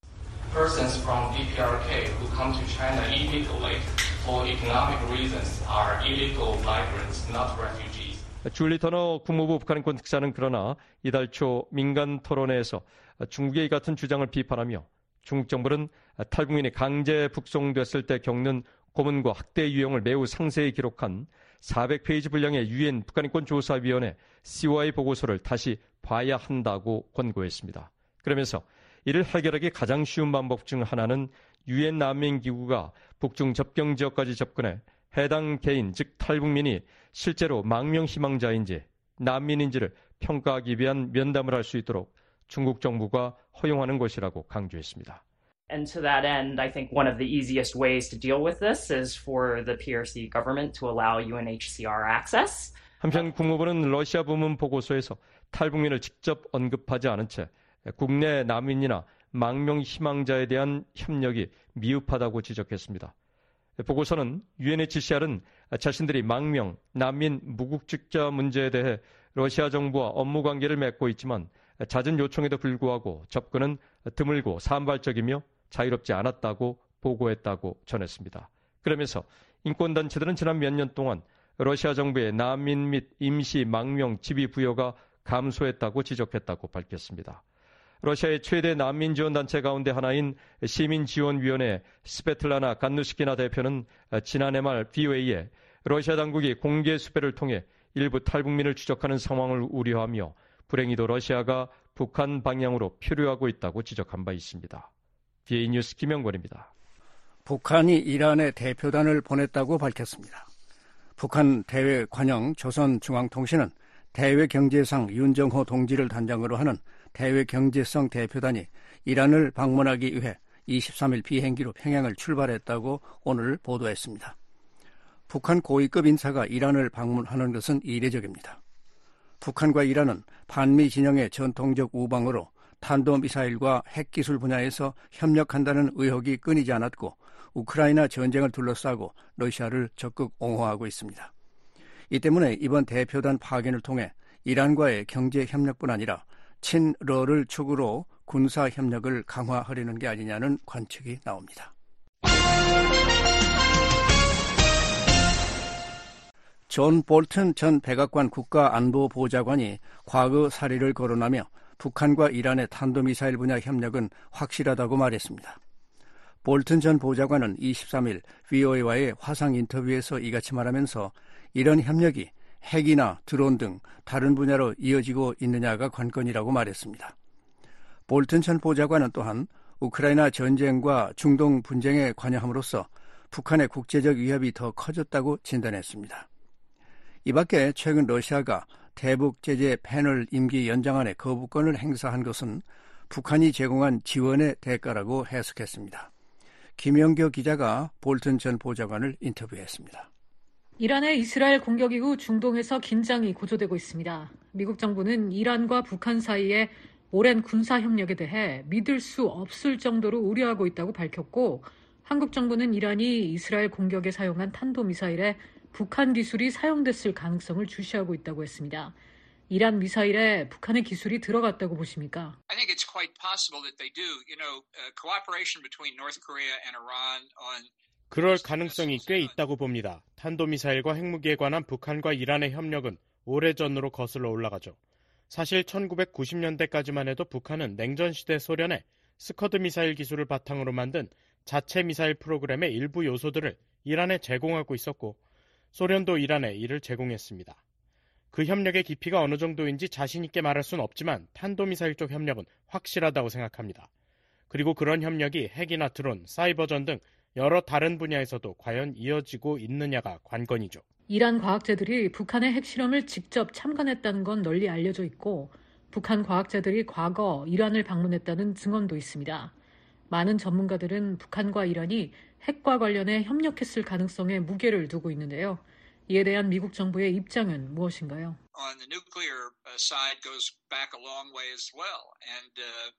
persons from D P R K who come to China illegally for economic reasons are illegal migrants, not refugees. 줄리 터너 국무부 북한인권 특사는 그러나 이달 초 민간 토론회에서 중국의 이 같은 주장을 비판하며 중국 정부는 탈북민이 강제 북송됐을 때 겪는 고문과 학대 유형을 매우 상세히 기록한 사백 페이지 분량의 유엔 북한인권조사위원회 씨오아이 보고서를 다시 봐야 한다고 권고했습니다. 그러면서 이를 해결하기 가장 쉬운 방법 중 하나는 유엔 난민기구가 북중 접경 지역까지 접근해 해당 개인, 즉 탈북민이 실제로 망명 희망자인지 난민인지를 평가하기 위한 면담을 할 수 있도록 중국 정부가 허용하는 것이라고 강조했습니다. And to that end, I think one of the easiest ways to deal with this is for the P R C government to allow U N H C R access. 한편 국무부는 러시아 부문 보고서에서 탈북민을 직접 언급하지 않은 채 국내 난민이나 망명 희망자에 대한 협력이 미흡하다고 지적했습니다. 보고서는 유엔에이치씨알은 자신들이 망명, 난민, 무국적자 문제에 대해 러시아 정부와 업무 관계를 맺고 있지만 잦은 요청에도 불구하고 접근은 드물고 산발적이며 자유롭지 않았다고 보고했다고 전했습니다. 그러면서 인권단체들은 지난 몇 년 동안 러시아 정부의 난민 및 임시 망명 지위 부여가 감소했다고 지적했다고 밝혔습니다. 러시아의 최대 난민 지원 단체 가운데 하나인 시민지원위원회 스베틀라나 간누시키나 대표는 지난해 말 브이오에이에 러시아 당국이 공개 수배를 통해 일부 탈북민을 추적하는 상황을 우려하며 불행히도 러시아가 북한 방향으로 표류하고 있다고 지적한 바 있습니다. 비에이 뉴스 김영권입니다. 북한이 이란에 대표단을 보냈다고 밝혔습니다. 북한 대외 관영 조선중앙통신은 대외 경제상 윤정호 동지를 단장으로 하는 대외 경제성 대표단이 이란을 방문하기 위해 이십삼 일 비행기로 평양을 출발했다고 오늘 보도했습니다. 북한 고위급 인사가 이란을 방문하는 것은 이례적입니다. 북한과 이란은 반미 진영의 전통적 우방으로 탄도미사일과 핵기술 분야에서 협력한다는 의혹이 끊이지 않았고 우크라이나 전쟁을 둘러싸고 러시아를 적극 옹호하고 있습니다. 이 때문에 이번 대표단 파견을 통해 이란과의 경제 협력뿐 아니라 친러를 축으로 군사 협력을 강화하려는 게 아니냐는 관측이 나옵니다. 존 볼튼 전 백악관 국가안보보좌관이 과거 사례를 거론하며 북한과 이란의 탄도미사일 분야 협력은 확실하다고 말했습니다. 볼튼 전 보좌관은 이십삼 일 브이오에이와의 화상 인터뷰에서 이같이 말하면서 이런 협력이 핵이나 드론 등 다른 분야로 이어지고 있느냐가 관건이라고 말했습니다. 볼튼 전 보좌관은 또한 우크라이나 전쟁과 중동 분쟁에 관여함으로써 북한의 국제적 위협이 더 커졌다고 진단했습니다. 이 밖에 최근 러시아가 대북 제재 패널 임기 연장안에 거부권을 행사한 것은 북한이 제공한 지원의 대가라고 해석했습니다. 김영교 기자가 볼튼 전 보좌관을 인터뷰했습니다. 이란의 이스라엘 공격 이후 중동에서 긴장이 고조되고 있습니다. 미국 정부는 이란과 북한 사이의 오랜 군사 협력에 대해 믿을 수 없을 정도로 우려하고 있다고 밝혔고, 한국 정부는 이란이 이스라엘 공격에 사용한 탄도미사일에 북한 기술이 사용됐을 가능성을 주시하고 있다고 했습니다. 이란 미사일에 북한의 기술이 들어갔다고 보십니까? I think it's quite possible that they do. You know, uh, cooperation between North Korea and Iran on 그럴 가능성이 꽤 있다고 봅니다. 탄도미사일과 핵무기에 관한 북한과 이란의 협력은 오래전으로 거슬러 올라가죠. 사실 천구백구십 년대까지만 해도 북한은 냉전시대 소련의 스커드 미사일 기술을 바탕으로 만든 자체 미사일 프로그램의 일부 요소들을 이란에 제공하고 있었고, 소련도 이란에 이를 제공했습니다. 그 협력의 깊이가 어느 정도인지 자신 있게 말할 수는 없지만 탄도미사일 쪽 협력은 확실하다고 생각합니다. 그리고 그런 협력이 핵이나 드론, 사이버전 등 여러 다른 분야에서도 과연 이어지고 있느냐가 관건이죠. 이란 과학자들이 북한의 핵실험을 직접 참관했다는 건 널리 알려져 있고, 북한 과학자들이 과거 이란을 방문했다는 증언도 있습니다. 많은 전문가들은 북한과 이란이 핵과 관련해 협력했을 가능성에 무게를 두고 있는데요. 이에 대한 미국 정부의 입장은 무엇인가요? on the nuclear side goes back a long way as well. And uh,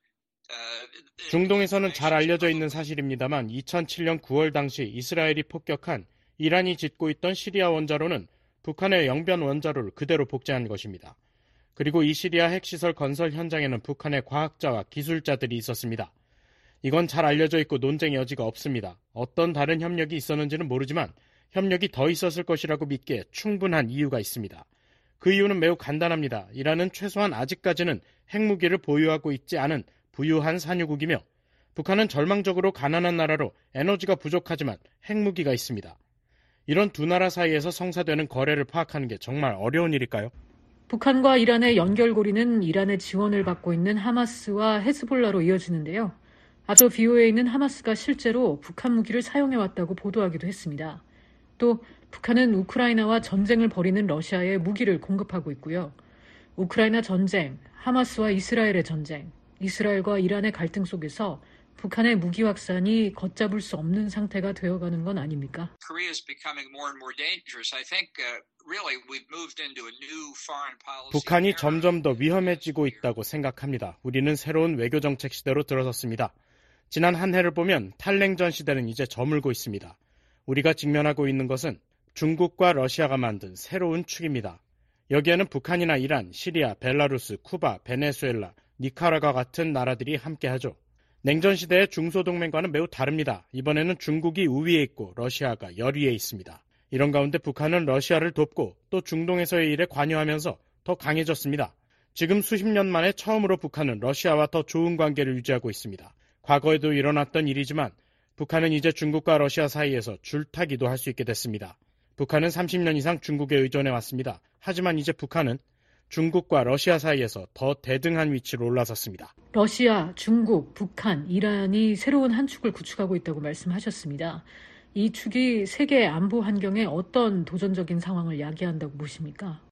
중동에서는 잘 알려져 있는 사실입니다만 이천칠 년 구월 당시 이스라엘이 폭격한 이란이 짓고 있던 시리아 원자로는 북한의 영변 원자로를 그대로 복제한 것입니다. 그리고 이 시리아 핵시설 건설 현장에는 북한의 과학자와 기술자들이 있었습니다. 이건 잘 알려져 있고 논쟁의 여지가 없습니다. 어떤 다른 협력이 있었는지는 모르지만 협력이 더 있었을 것이라고 믿기에 충분한 이유가 있습니다. 그 이유는 매우 간단합니다. 이란은 최소한 아직까지는 핵무기를 보유하고 있지 않은 부유한 산유국이며 북한은 절망적으로 가난한 나라로 에너지가 부족하지만 핵무기가 있습니다. 이런 두 나라 사이에서 성사되는 거래를 파악하는 게 정말 어려운 일일까요? 북한과 이란의 연결고리는 이란의 지원을 받고 있는 하마스와 헤즈볼라로 이어지는데요. 앞서 브이오에이는 하마스가 실제로 북한 무기를 사용해왔다고 보도하기도 했습니다. 또 북한은 우크라이나와 전쟁을 벌이는 러시아에 무기를 공급하고 있고요. 우크라이나 전쟁, 하마스와 이스라엘의 전쟁, 이스라엘과 이란의 갈등 속에서 북한의 무기 확산이 걷잡을 수 없는 상태가 되어가는 건 아닙니까? 북한이 점점 더 위험해지고 있다고 생각합니다. 우리는 새로운 외교정책 시대로 들어섰습니다. 지난 한 해를 보면 탈냉전 시대는 이제 저물고 있습니다. 우리가 직면하고 있는 것은 중국과 러시아가 만든 새로운 축입니다. 여기에는 북한이나 이란, 시리아, 벨라루스, 쿠바, 베네수엘라, 니카라과 같은 나라들이 함께하죠. 냉전 시대의 중소동맹과는 매우 다릅니다. 이번에는 중국이 우위에 있고 러시아가 열위에 있습니다. 이런 가운데 북한은 러시아를 돕고 또 중동에서의 일에 관여하면서 더 강해졌습니다. 지금 수십 년 만에 처음으로 북한은 러시아와 더 좋은 관계를 유지하고 있습니다. 과거에도 일어났던 일이지만 북한은 이제 중국과 러시아 사이에서 줄타기도 할 수 있게 됐습니다. 북한은 삼십 년 이상 중국에 의존해 왔습니다. 하지만 이제 북한은 중국과 러시아 사이에서 더 대등한 위치로 올라섰습니다. 러시아, 중국, 북한, 이란이 새로운 한 축을 구축하고 있다고 말씀하셨습니다. 이 축이 세계 안보 환경에 어떤 도전적인 상황을 야기한다고 보십니까?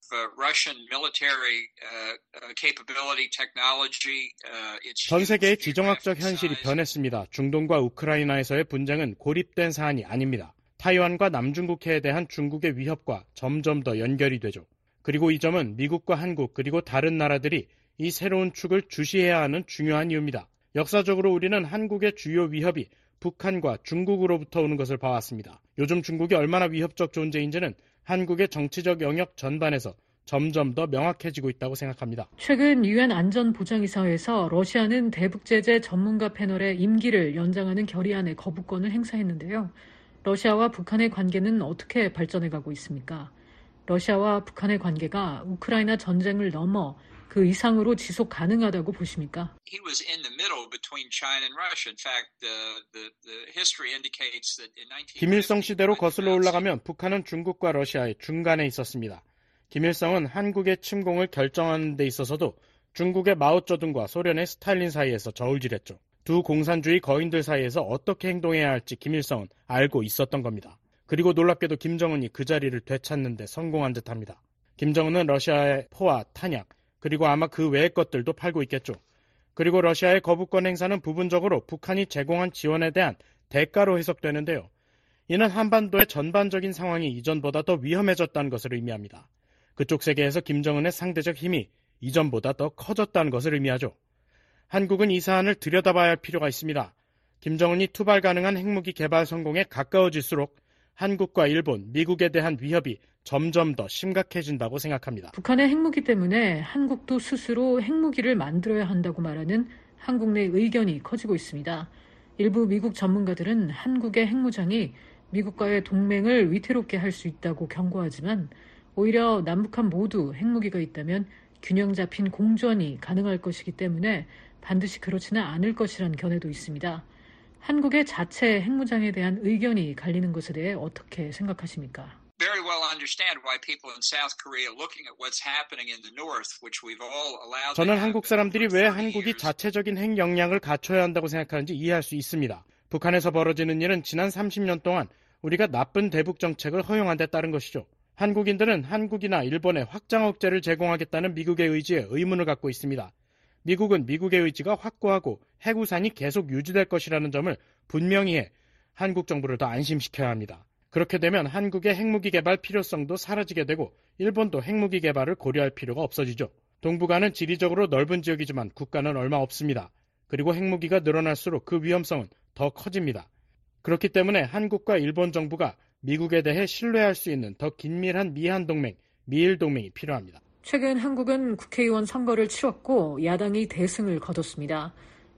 전 세계의 지정학적 현실이 변했습니다. 중동과 우크라이나에서의 분쟁은 고립된 사안이 아닙니다. 타이완과 남중국해에 대한 중국의 위협과 점점 더 연결이 되죠. 그리고 이 점은 미국과 한국 그리고 다른 나라들이 이 새로운 축을 주시해야 하는 중요한 이유입니다. 역사적으로 우리는 한국의 주요 위협이 북한과 중국으로부터 오는 것을 봐왔습니다. 요즘 중국이 얼마나 위협적 존재인지는 한국의 정치적 영역 전반에서 점점 더 명확해지고 있다고 생각합니다. 최근 유엔 안전보장이사회에서 러시아는 대북 제재 전문가 패널의 임기를 연장하는 결의안의 거부권을 행사했는데요. 러시아와 북한의 관계는 어떻게 발전해가고 있습니까? 러시아와 북한의 관계가 우크라이나 전쟁을 넘어 그 이상으로 지속 가능하다고 보십니까? 김일성 시대로 거슬러 올라가면 북한은 중국과 러시아의 중간에 있었습니다. 김일성은 한국의 침공을 결정하는 데 있어서도 중국의 마오쩌둥과 소련의 스탈린 사이에서 저울질했죠. 두 공산주의 거인들 사이에서 어떻게 행동해야 할지 김일성은 알고 있었던 겁니다. 그리고 놀랍게도 김정은이 그 자리를 되찾는 데 성공한 듯합니다. 김정은은 러시아의 포와 탄약, 그리고 아마 그 외의 것들도 팔고 있겠죠. 그리고 러시아의 거부권 행사는 부분적으로 북한이 제공한 지원에 대한 대가로 해석되는데요. 이는 한반도의 전반적인 상황이 이전보다 더 위험해졌다는 것을 의미합니다. 그쪽 세계에서 김정은의 상대적 힘이 이전보다 더 커졌다는 것을 의미하죠. 한국은 이 사안을 들여다봐야 할 필요가 있습니다. 김정은이 투발 가능한 핵무기 개발 성공에 가까워질수록 한국과 일본, 미국에 대한 위협이 점점 더 심각해진다고 생각합니다. 북한의 핵무기 때문에 한국도 스스로 핵무기를 만들어야 한다고 말하는 한국 내 의견이 커지고 있습니다. 일부 미국 전문가들은 한국의 핵무장이 미국과의 동맹을 위태롭게 할 수 있다고 경고하지만 오히려 남북한 모두 핵무기가 있다면 균형 잡힌 공존이 가능할 것이기 때문에 반드시 그렇지는 않을 것이라는 견해도 있습니다. 한국의 자체 핵무장에 대한 의견이 갈리는 것에 대해 어떻게 생각하십니까? very well understand why people in South Korea looking at what's happening in the north, which we've all allowed. 저는 한국 사람들이 왜 한국이 자체적인 핵 역량을 갖춰야 한다고 생각하는지 이해할 수 있습니다. 북한에서 벌어지는 일은 지난 삼십 년 동안 우리가 나쁜 대북 정책을 허용한 데 따른 것이죠. 한국인들은 한국이나 일본에 확장 억제를 제공하겠다는 미국의 의지에 의문을 갖고 있습니다. 미국은 미국의 의지가 확고하고 핵우산이 계속 유지될 것이라는 점을 분명히 해 한국 정부를 더 안심시켜야 합니다. 그렇게 되면 한국의 핵무기 개발 필요성도 사라지게 되고 일본도 핵무기 개발을 고려할 필요가 없어지죠. 동북아는 지리적으로 넓은 지역이지만 국가는 얼마 없습니다. 그리고 핵무기가 늘어날수록 그 위험성은 더 커집니다. 그렇기 때문에 한국과 일본 정부가 미국에 대해 신뢰할 수 있는 더 긴밀한 미한 동맹, 미일 동맹이 필요합니다. 최근 한국은 국회의원 선거를 치렀고 야당이 대승을 거뒀습니다.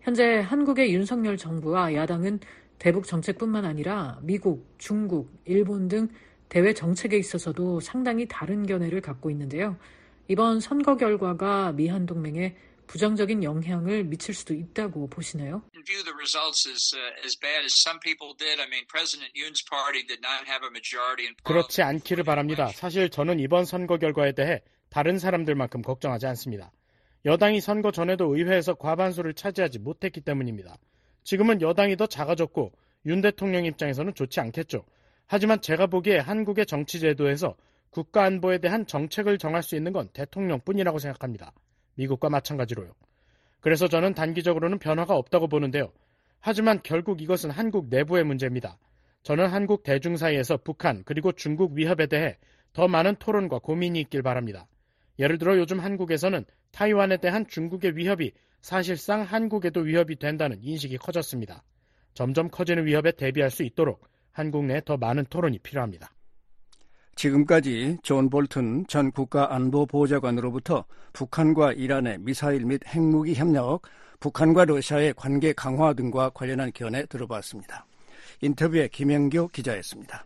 현재 한국의 윤석열 정부와 야당은 대북 정책뿐만 아니라 미국, 중국, 일본 등 대외 정책에 있어서도 상당히 다른 견해를 갖고 있는데요. 이번 선거 결과가 미한 동맹에 부정적인 영향을 미칠 수도 있다고 보시나요? View the results as uh, as bad as some people did. I mean, President Yoon's party did not have a majority in parliament. 그렇지 않기를 바랍니다. 사실 저는 이번 선거 결과에 대해 다른 사람들만큼 걱정하지 않습니다. 여당이 선거 전에도 의회에서 과반수를 차지하지 못했기 때문입니다. 지금은 여당이 더 작아졌고 윤 대통령 입장에서는 좋지 않겠죠. 하지만 제가 보기에 한국의 정치 제도에서 국가 안보에 대한 정책을 정할 수 있는 건 대통령뿐이라고 생각합니다. 미국과 마찬가지로요. 그래서 저는 단기적으로는 변화가 없다고 보는데요. 하지만 결국 이것은 한국 내부의 문제입니다. 저는 한국 대중 사이에서 북한 그리고 중국 위협에 대해 더 많은 토론과 고민이 있길 바랍니다. 예를 들어 요즘 한국에서는 타이완에 대한 중국의 위협이 사실상 한국에도 위협이 된다는 인식이 커졌습니다. 점점 커지는 위협에 대비할 수 있도록 한국 내에 더 많은 토론이 필요합니다. 지금까지 존 볼튼 전 국가안보보좌관으로부터 북한과 이란의 미사일 및 핵무기 협력, 북한과 러시아의 관계 강화 등과 관련한 견해 들어봤습니다. 인터뷰에 김영교 기자였습니다.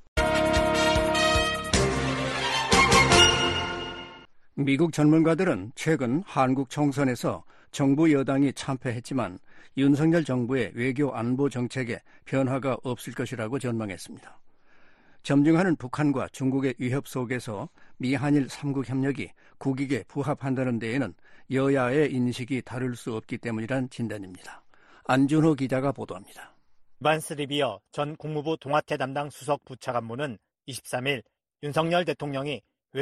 미국 전문가들은 최근 한국 총선에서 정부 여당이 참패했지만 윤석열 정부의 외교 안보 정책에 변화가 없을 것이라고 전망했습니다. 점증하는 북한과 중국의 위협 속에서 미한일 삼국 협력이 국익에 부합한다는 데에는 여야의 인식이 다를 수 없기 때문이란 진단입니다. 안준호 기자가 보도합니다. 반스 리비어 전 국무부 동아태 담당 수석 부차관보는 이십삼일 윤석열 대통령이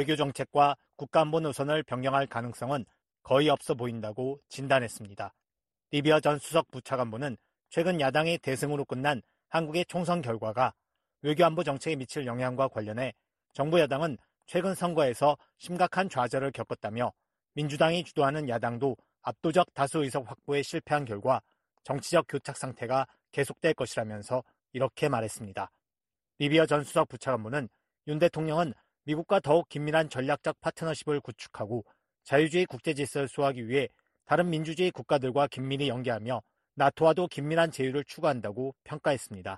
외교정책과 국가안보 노선을 변경할 가능성은 거의 없어 보인다고 진단했습니다. 리비어 전 수석 부차관보는 최근 야당의 대승으로 끝난 한국의 총선 결과가 외교안보 정책에 미칠 영향과 관련해 정부 여당은 최근 선거에서 심각한 좌절을 겪었다며 민주당이 주도하는 야당도 압도적 다수 의석 확보에 실패한 결과 정치적 교착 상태가 계속될 것이라면서 이렇게 말했습니다. 리비어 전 수석 부차관보는 윤 대통령은 미국과 더욱 긴밀한 전략적 파트너십을 구축하고 자유주의 국제질서를 수호하기 위해 다른 민주주의 국가들과 긴밀히 연계하며 나토와도 긴밀한 제휴를 추구한다고 평가했습니다.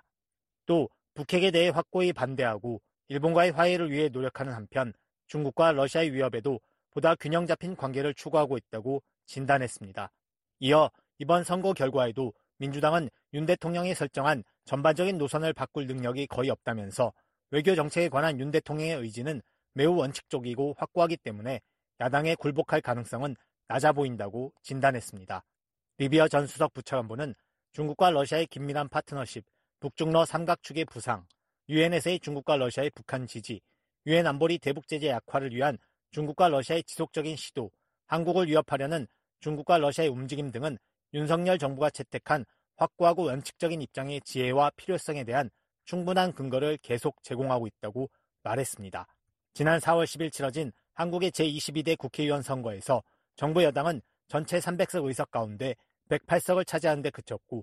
또 북핵에 대해 확고히 반대하고 일본과의 화해를 위해 노력하는 한편 중국과 러시아의 위협에도 보다 균형 잡힌 관계를 추구하고 있다고 진단했습니다. 이어 이번 선거 결과에도 민주당은 윤 대통령이 설정한 전반적인 노선을 바꿀 능력이 거의 없다면서 외교 정책에 관한 윤 대통령의 의지는 매우 원칙적이고 확고하기 때문에 야당에 굴복할 가능성은 낮아 보인다고 진단했습니다. 리비어 전 수석 부차관보는 중국과 러시아의 긴밀한 파트너십, 북중러 삼각축의 부상, 유엔에서의 중국과 러시아의 북한 지지, 유엔 안보리 대북 제재 약화를 위한 중국과 러시아의 지속적인 시도, 한국을 위협하려는 중국과 러시아의 움직임 등은 윤석열 정부가 채택한 확고하고 원칙적인 입장의 지혜와 필요성에 대한 충분한 근거를 계속 제공하고 있다고 말했습니다. 지난 사월 십일 치러진 한국의 제이십이 대 국회의원 선거에서 정부 여당은 전체 삼백 석 의석 가운데 백팔 석을 차지하는 데 그쳤고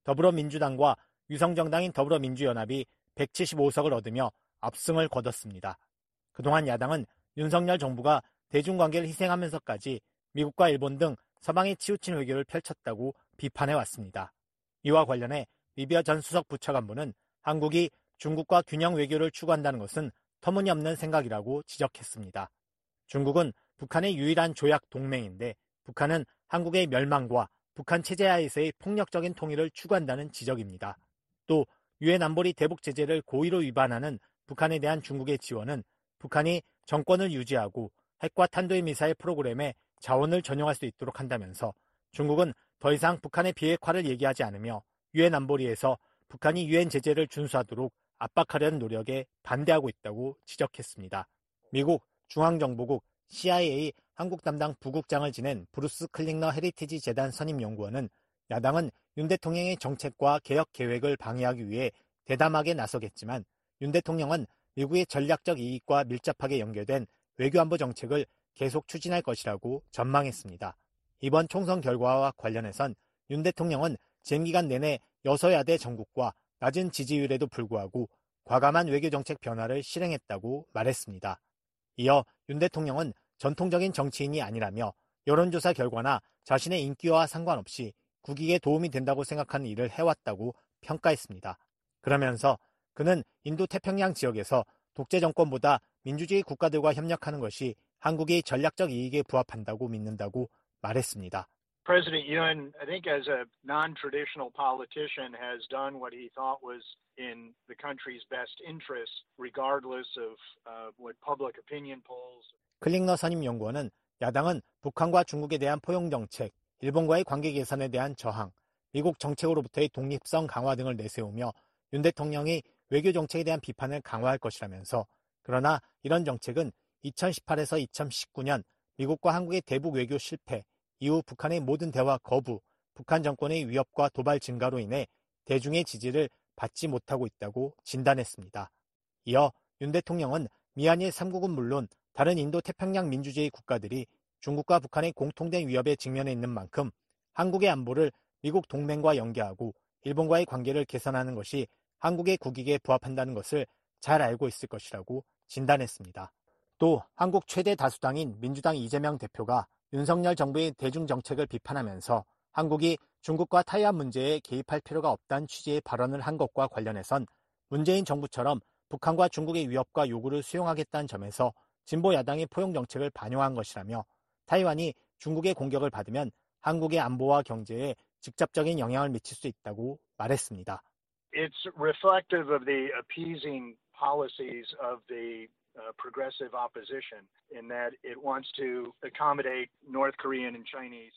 더불어민주당과 위성정당인 더불어민주연합이 백칠십오 석을 얻으며 압승을 거뒀습니다. 그동안 야당은 윤석열 정부가 대중관계를 희생하면서까지 미국과 일본 등 서방에 치우친 외교를 펼쳤다고 비판해왔습니다. 이와 관련해 리비어 전 수석 부차관보는 한국이 중국과 균형 외교를 추구한다는 것은 터무니없는 생각이라고 지적했습니다. 중국은 북한의 유일한 조약 동맹인데 북한은 한국의 멸망과 북한 체제 하에서의 폭력적인 통일을 추구한다는 지적입니다. 또 유엔 안보리 대북 제재를 고의로 위반하는 북한에 대한 중국의 지원은 북한이 정권을 유지하고 핵과 탄도의 미사일 프로그램에 자원을 전용할 수 있도록 한다면서 중국은 더 이상 북한의 비핵화를 얘기하지 않으며 유엔 안보리에서 북한이 유엔 제재를 준수하도록 압박하려는 노력에 반대하고 있다고 지적했습니다. 미국 중앙정보국 씨아이에이 한국 담당 부국장을 지낸 브루스 클링너 헤리티지 재단 선임연구원은 야당은 윤 대통령의 정책과 개혁 계획을 방해하기 위해 대담하게 나서겠지만 윤 대통령은 미국의 전략적 이익과 밀접하게 연결된 외교안보 정책을 계속 추진할 것이라고 전망했습니다. 이번 총선 결과와 관련해선 윤 대통령은 재임기간 내내 여서야대 정국과 낮은 지지율에도 불구하고 과감한 외교정책 변화를 실행했다고 말했습니다. 이어 윤 대통령은 전통적인 정치인이 아니라며 여론조사 결과나 자신의 인기와 상관없이 국익에 도움이 된다고 생각하는 일을 해왔다고 평가했습니다. 그러면서 그는 인도태평양 지역에서 독재 정권보다 민주주의 국가들과 협력하는 것이 한국의 전략적 이익에 부합한다고 믿는다고 말했습니다. President Yoon, I think as a non-traditional politician, has done what he thought was in the country's best interests, regardless of uh, what public opinion polls. 클링너 선임 연구원은 야당은 북한과 중국에 대한 포용 정책, 일본과의 관계 개선에 대한 저항, 미국 정책으로부터의 독립성 강화 등을 내세우며 윤 대통령이 외교 정책에 대한 비판을 강화할 것이라면서 그러나 이런 정책은 이천십팔에서 이천십구 년 미국과 한국의 대북 외교 실패, 이후 북한의 모든 대화 거부, 북한 정권의 위협과 도발 증가로 인해 대중의 지지를 받지 못하고 있다고 진단했습니다. 이어 윤 대통령은 미한일 삼 국은 물론 다른 인도 태평양 민주주의 국가들이 중국과 북한의 공통된 위협에 직면해 있는 만큼 한국의 안보를 미국 동맹과 연계하고 일본과의 관계를 개선하는 것이 한국의 국익에 부합한다는 것을 잘 알고 있을 것이라고 진단했습니다. 또 한국 최대 다수당인 민주당 이재명 대표가 윤석열 정부의 대중정책을 비판하면서 한국이 중국과 타이완 문제에 개입할 필요가 없다는 취지의 발언을 한 것과 관련해선 문재인 정부처럼 북한과 중국의 위협과 요구를 수용하겠다는 점에서 진보 야당의 포용 정책을 반영한 것이라며 타이완이 중국의 공격을 받으면 한국의 안보와 경제에 직접적인 영향을 미칠 수 있다고 말했습니다. It's reflective of the appeasing policies of the uh, progressive opposition in that it wants to accommodate North Korean and Chinese.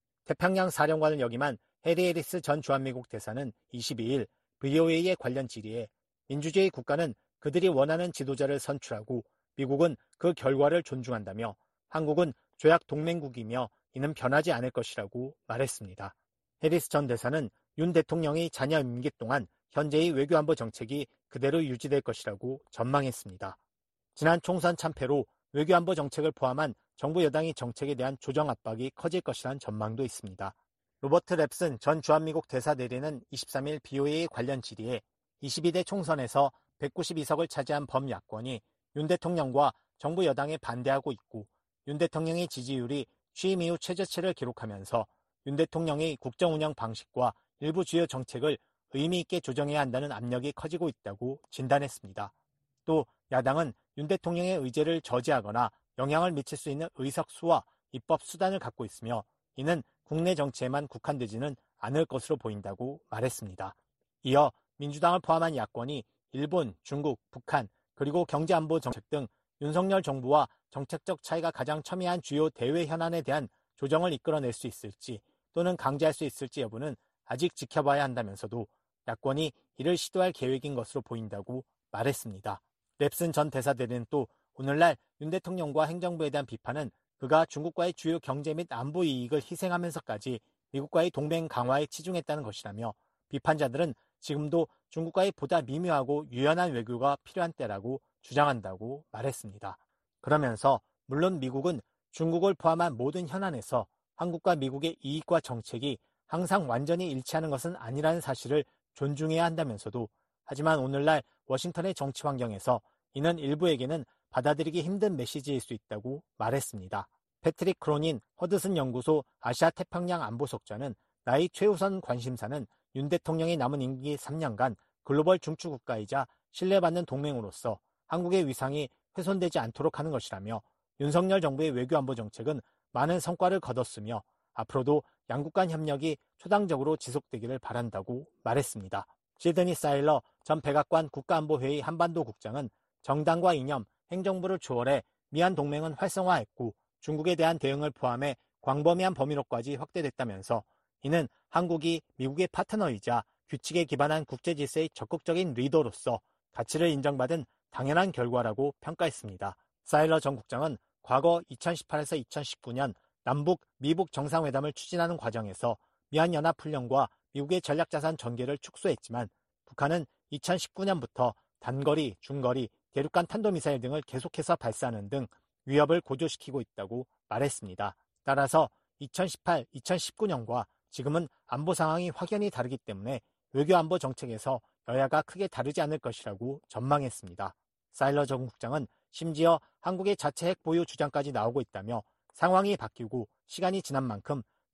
태평양 사령관을 역임한 해리 해리스 전 주한미국 대사는 이십이 일 브이오에이의 관련 질의에 민주주의 국가는 그들이 원하는 지도자를 선출하고 미국은 그 결과를 존중한다며 한국은 조약 동맹국이며 이는 변하지 않을 것이라고 말했습니다. 해리스 전 대사는 윤 대통령이 잔여 임기 동안 현재의 외교안보 정책이 그대로 유지될 것이라고 전망했습니다. 지난 총선 참패로 외교안보 정책을 포함한 정부 여당의 정책에 대한 조정 압박이 커질 것이라는 전망도 있습니다. 로버트 랩슨 전 주한미국 대사 대리는 이십삼 일 브이오에이 관련 질의에 이십이 대 총선에서 백구십이 석을 차지한 범야권이 윤 대통령과 정부 여당에 반대하고 있고 윤 대통령의 지지율이 취임 이후 최저치를 기록하면서 윤 대통령의 국정 운영 방식과 일부 주요 정책을 의미 있게 조정해야 한다는 압력이 커지고 있다고 진단했습니다. 또 야당은 윤 대통령의 의제를 저지하거나 영향을 미칠 수 있는 의석 수와 입법 수단을 갖고 있으며 이는 국내 정치에만 국한되지는 않을 것으로 보인다고 말했습니다. 이어 민주당을 포함한 야권이 일본, 중국, 북한, 그리고 경제안보 정책 등 윤석열 정부와 정책적 차이가 가장 첨예한 주요 대외 현안에 대한 조정을 이끌어낼 수 있을지 또는 강제할 수 있을지 여부는 아직 지켜봐야 한다면서도 야권이 이를 시도할 계획인 것으로 보인다고 말했습니다. 랩슨 전 대사대리는 또 오늘날 윤 대통령과 행정부에 대한 비판은 그가 중국과의 주요 경제 및 안보 이익을 희생하면서까지 미국과의 동맹 강화에 치중했다는 것이라며 비판자들은 지금도 중국과의 보다 미묘하고 유연한 외교가 필요한 때라고 주장한다고 말했습니다. 그러면서 물론 미국은 중국을 포함한 모든 현안에서 한국과 미국의 이익과 정책이 항상 완전히 일치하는 것은 아니라는 사실을 존중해야 한다면서도 하지만 오늘날 워싱턴의 정치 환경에서 이는 일부에게는 받아들이기 힘든 메시지일 수 있다고 말했습니다. 패트릭 크로닌 허드슨 연구소 아시아 태평양 안보석자는 나의 최우선 관심사는 윤 대통령이 남은 임기 삼 년간 글로벌 중추 국가이자 신뢰받는 동맹으로서 한국의 위상이 훼손되지 않도록 하는 것이라며 윤석열 정부의 외교안보 정책은 많은 성과를 거뒀으며 앞으로도 양국 간 협력이 초당적으로 지속되기를 바란다고 말했습니다. 시드니 사일러 전 백악관 국가안보회의 한반도 국장은 정당과 이념, 행정부를 초월해 미한 동맹은 활성화했고 중국에 대한 대응을 포함해 광범위한 범위로까지 확대됐다면서 이는 한국이 미국의 파트너이자 규칙에 기반한 국제질서의 적극적인 리더로서 가치를 인정받은 당연한 결과라고 평가했습니다. 사일러 전 국장은 과거 이천십팔에서 이천십구 년 남북, 미북 정상회담을 추진하는 과정에서 미한연합훈련과 미국의 전략자산 전개를 축소했지만 북한은 이천십구 년부터 단거리, 중거리, 대륙간 탄도미사일 등을 계속해서 발사하는 등 위협을 고조시키고 있다고 말했습니다. 따라서 이천십팔, 이천십구 년과 지금은 안보 상황이 확연히 다르기 때문에 외교안보 정책에서 여야가 크게 다르지 않을 것이라고 전망했습니다. 사일러 전 국장은 심지어 한국의 자체 핵 보유 주장까지 나오고 있다며 상황이 바뀌고 시간이 지난 만큼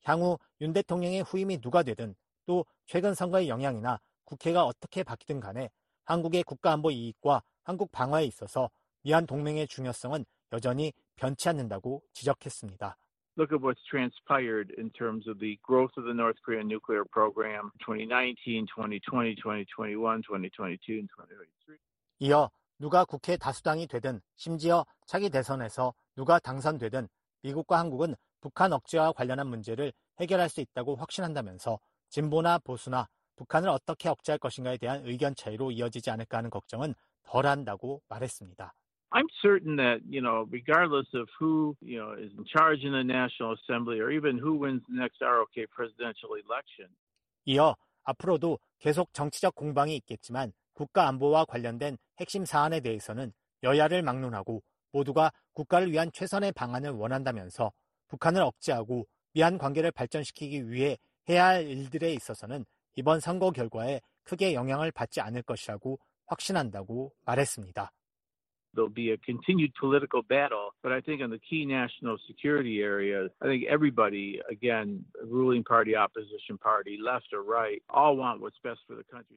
향후 윤 대통령의 후임이 누가 되든 또 최근 선거의 영향이나 국회가 어떻게 바뀌든 간에 한국의 국가안보 이익과 한국 방어에 있어서 미한 동맹의 중요성은 여전히 변치 않는다고 지적했습니다. Look at what's transpired in terms of the growth of the North Korean nuclear program twenty nineteen, twenty twenty, twenty twenty-one, twenty twenty-two, and twenty twenty-three. 이어 누가 국회 다수당이 되든 심지어 차기 대선에서 누가 당선되든 미국과 한국은 북한 억제와 관련한 문제를 해결할 수 있다고 확신한다면서 진보나 보수나 북한을 어떻게 억제할 것인가에 대한 의견 차이로 이어지지 않을까 하는 걱정은 덜한다고 말했습니다. I'm certain that, you know, regardless of who, you know, is in charge in the National Assembly or even who wins the next R O K presidential election. 이어 앞으로도 계속 정치적 공방이 있겠지만 국가 안보와 관련된 핵심 사안에 대해서는 여야를 막론하고 모두가 국가를 위한 최선의 방안을 원한다면서 북한을 억제하고 미한 관계를 발전시키기 위해 해야 할 일들에 있어서는 이번 선거 결과에 크게 영향을 받지 않을 것이라고 확신한다고 말했습니다. There'll be a continued political battle, but I think on the key national security areas, I think everybody, again, ruling party, opposition party, left or right, all want what's best for the country.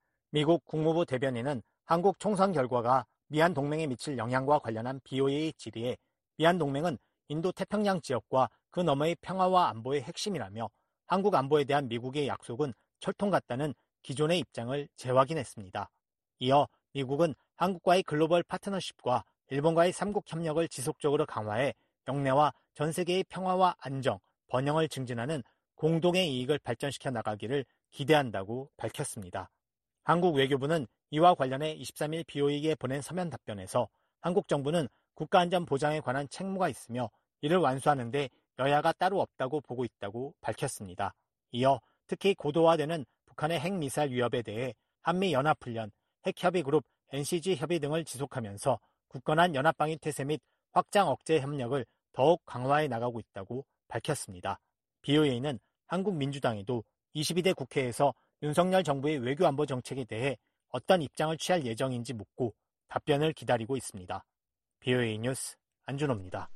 미국 국무부 대변인은 한국 총선 결과가 미한 동맹에 미칠 영향과 관련한 비오에이 질의에 미한 동맹은 인도 태평양 지역과 그 너머의 평화와 안보의 핵심이라며 한국 안보에 대한 미국의 약속은 철통 같다는 기존의 입장을 재확인했습니다. 이어 미국은 한국과의 글로벌 파트너십과 일본과의 삼국 협력을 지속적으로 강화해 영내와 전 세계의 평화와 안정, 번영을 증진하는 공동의 이익을 발전시켜 나가기를 기대한다고 밝혔습니다. 한국 외교부는 이와 관련해 이십삼 일 비오이에 보낸 서면 답변에서 한국 정부는 국가안전 보장에 관한 책무가 있으며 이를 완수하는 데 여야가 따로 없다고 보고 있다고 밝혔습니다. 이어 특히 고도화되는 북한의 핵미사일 위협에 대해 한미연합훈련, 핵협의그룹 엔씨지 협의 등을 지속하면서 굳건한 연합방위 태세 및 확장 억제 협력을 더욱 강화해 나가고 있다고 밝혔습니다. 비오에이는 한국 민주당에도 이십이 대 국회에서 윤석열 정부의 외교안보 정책에 대해 어떤 입장을 취할 예정인지 묻고 답변을 기다리고 있습니다. 비오에이 뉴스 안준호입니다.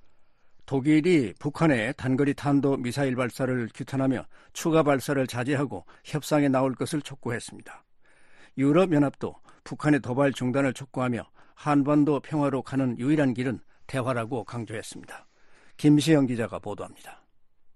독일이 북한의 단거리 탄도 미사일 발사를 규탄하며 추가 발사를 자제하고 협상에 나올 것을 촉구했습니다. 유럽연합도 북한의 도발 중단을 촉구하며 한반도 평화로 가는 유일한 길은 대화라고 강조했습니다. 김시영 기자가 보도합니다.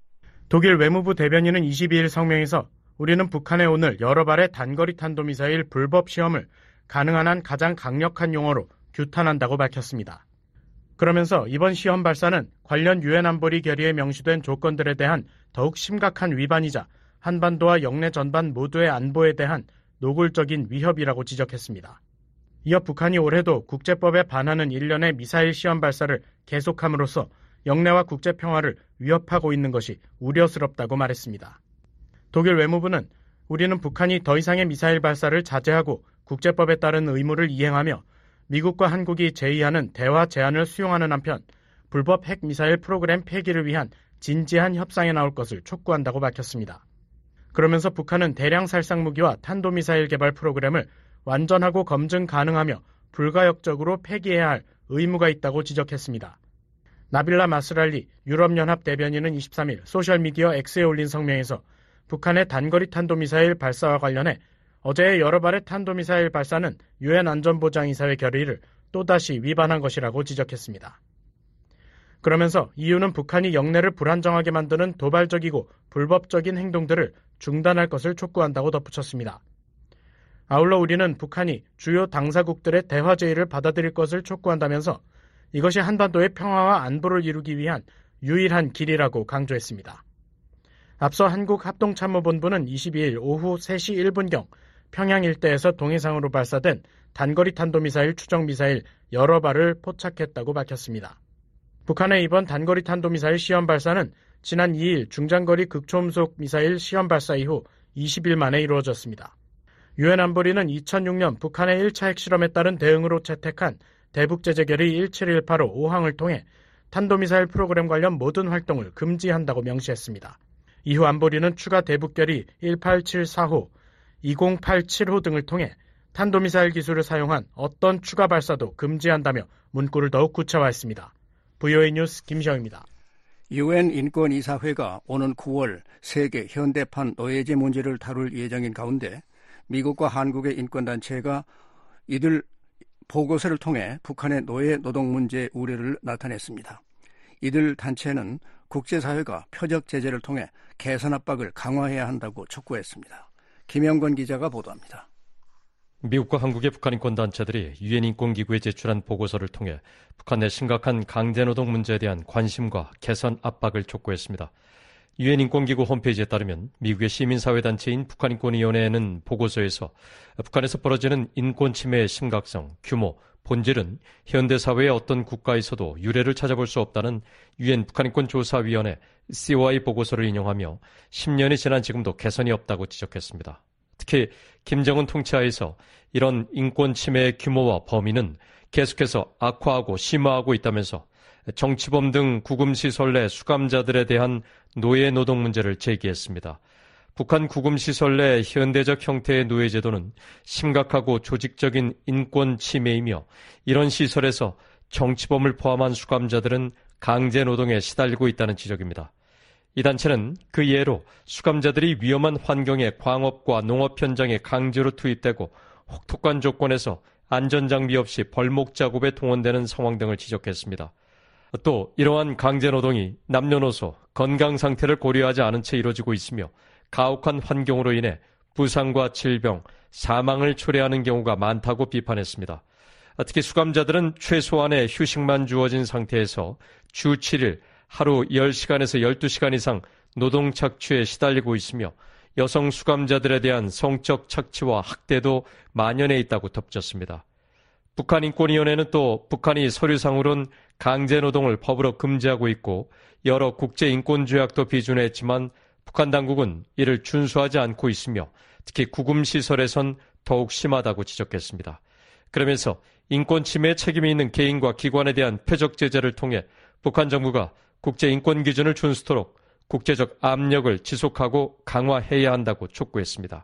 독일 외무부 대변인은 이십이 일 성명에서 우리는 북한에 오늘 여러 발의 단거리 탄도미사일 불법 시험을 가능한 한 가장 강력한 용어로 규탄한다고 밝혔습니다. 그러면서 이번 시험 발사는 관련 유엔 안보리 결의에 명시된 조건들에 대한 더욱 심각한 위반이자 한반도와 영내 전반 모두의 안보에 대한 노골적인 위협이라고 지적했습니다. 이어 북한이 올해도 국제법에 반하는 일련의 미사일 시험 발사를 계속함으로써 영내와 국제 평화를 위협하고 있는 것이 우려스럽다고 말했습니다. 독일 외무부는 우리는 북한이 더 이상의 미사일 발사를 자제하고 국제법에 따른 의무를 이행하며 미국과 한국이 제의하는 대화 제안을 수용하는 한편 불법 핵미사일 프로그램 폐기를 위한 진지한 협상에 나올 것을 촉구한다고 밝혔습니다. 그러면서 북한은 대량 살상 무기와 탄도미사일 개발 프로그램을 완전하고 검증 가능하며 불가역적으로 폐기해야 할 의무가 있다고 지적했습니다. 나빌라 마스랄리 유럽연합 대변인은 이십삼 일 소셜미디어 X에 올린 성명에서 북한의 단거리 탄도미사일 발사와 관련해 어제의 여러 발의 탄도미사일 발사는 유엔 안전보장이사회 결의를 또다시 위반한 것이라고 지적했습니다. 그러면서 이유는 북한이 영내를 불안정하게 만드는 도발적이고 불법적인 행동들을 중단할 것을 촉구한다고 덧붙였습니다. 아울러 우리는 북한이 주요 당사국들의 대화 제의를 받아들일 것을 촉구한다면서 이것이 한반도의 평화와 안보를 이루기 위한 유일한 길이라고 강조했습니다. 앞서 한국합동참모본부는 이십이 일 오후 세 시 일 분경 평양 일대에서 동해상으로 발사된 단거리 탄도미사일 추정미사일 여러 발을 포착했다고 밝혔습니다. 북한의 이번 단거리 탄도미사일 시험 발사는 지난 이 일 중장거리 극초음속 미사일 시험 발사 이후 이십 일 만에 이루어졌습니다. 유엔 안보리는 이천육 년 북한의 일 차 핵실험에 따른 대응으로 채택한 대북제재결의 일칠일팔호 오 항을 통해 탄도미사일 프로그램 관련 모든 활동을 금지한다고 명시했습니다. 이후 안보리는 추가 대북결의 일팔칠사호, 이공팔칠호 등을 통해 탄도미사일 기술을 사용한 어떤 추가 발사도 금지한다며 문구를 더욱 구체화했습니다. 브이오에이 뉴스 김시영입니다. 유엔 인권이사회가 오는 구월 세계 현대판 노예제 문제를 다룰 예정인 가운데 미국과 한국의 인권단체가 이들 보고서를 통해 북한의 노예 노동 문제 우려를 나타냈습니다. 이들 단체는 국제사회가 표적 제재를 통해 개선 압박을 강화해야 한다고 촉구했습니다. 김영건 기자가 보도합니다. 미국과 한국의 북한 인권단체들이 유엔 인권기구에 제출한 보고서를 통해 북한 내 심각한 강제노동 문제에 대한 관심과 개선 압박을 촉구했습니다. 유엔 인권기구 홈페이지에 따르면 미국의 시민사회단체인 북한인권위원회는 보고서에서 북한에서 벌어지는 인권 침해의 심각성, 규모, 본질은 현대사회의 어떤 국가에서도 유례를 찾아볼 수 없다는 유엔 북한인권조사위원회 씨오아이 보고서를 인용하며 십 년이 지난 지금도 개선이 없다고 지적했습니다. 특히 김정은 통치하에서 이런 인권 침해의 규모와 범위는 계속해서 악화하고 심화하고 있다면서 정치범 등 구금시설 내 수감자들에 대한 노예 노동 문제를 제기했습니다. 북한 구금시설 내 현대적 형태의 노예제도는 심각하고 조직적인 인권 침해이며 이런 시설에서 정치범을 포함한 수감자들은 강제노동에 시달리고 있다는 지적입니다. 이 단체는 그 예로 수감자들이 위험한 환경의 광업과 농업 현장에 강제로 투입되고 혹독한 조건에서 안전장비 없이 벌목 작업에 동원되는 상황 등을 지적했습니다. 또 이러한 강제노동이 남녀노소, 건강 상태를 고려하지 않은 채 이루어지고 있으며 가혹한 환경으로 인해 부상과 질병, 사망을 초래하는 경우가 많다고 비판했습니다. 특히 수감자들은 최소한의 휴식만 주어진 상태에서 주 칠 일 하루 열 시간에서 열두 시간 이상 노동 착취에 시달리고 있으며 여성 수감자들에 대한 성적 착취와 학대도 만연해 있다고 덧붙였습니다. 북한인권위원회는 또 북한이 서류상으론 강제노동을 법으로 금지하고 있고 여러 국제인권조약도 비준했지만 북한 당국은 이를 준수하지 않고 있으며 특히 구금시설에선 더욱 심하다고 지적했습니다. 그러면서 인권 침해에 책임이 있는 개인과 기관에 대한 표적 제재를 통해 북한 정부가 국제인권 기준을 준수토록 국제적 압력을 지속하고 강화해야 한다고 촉구했습니다.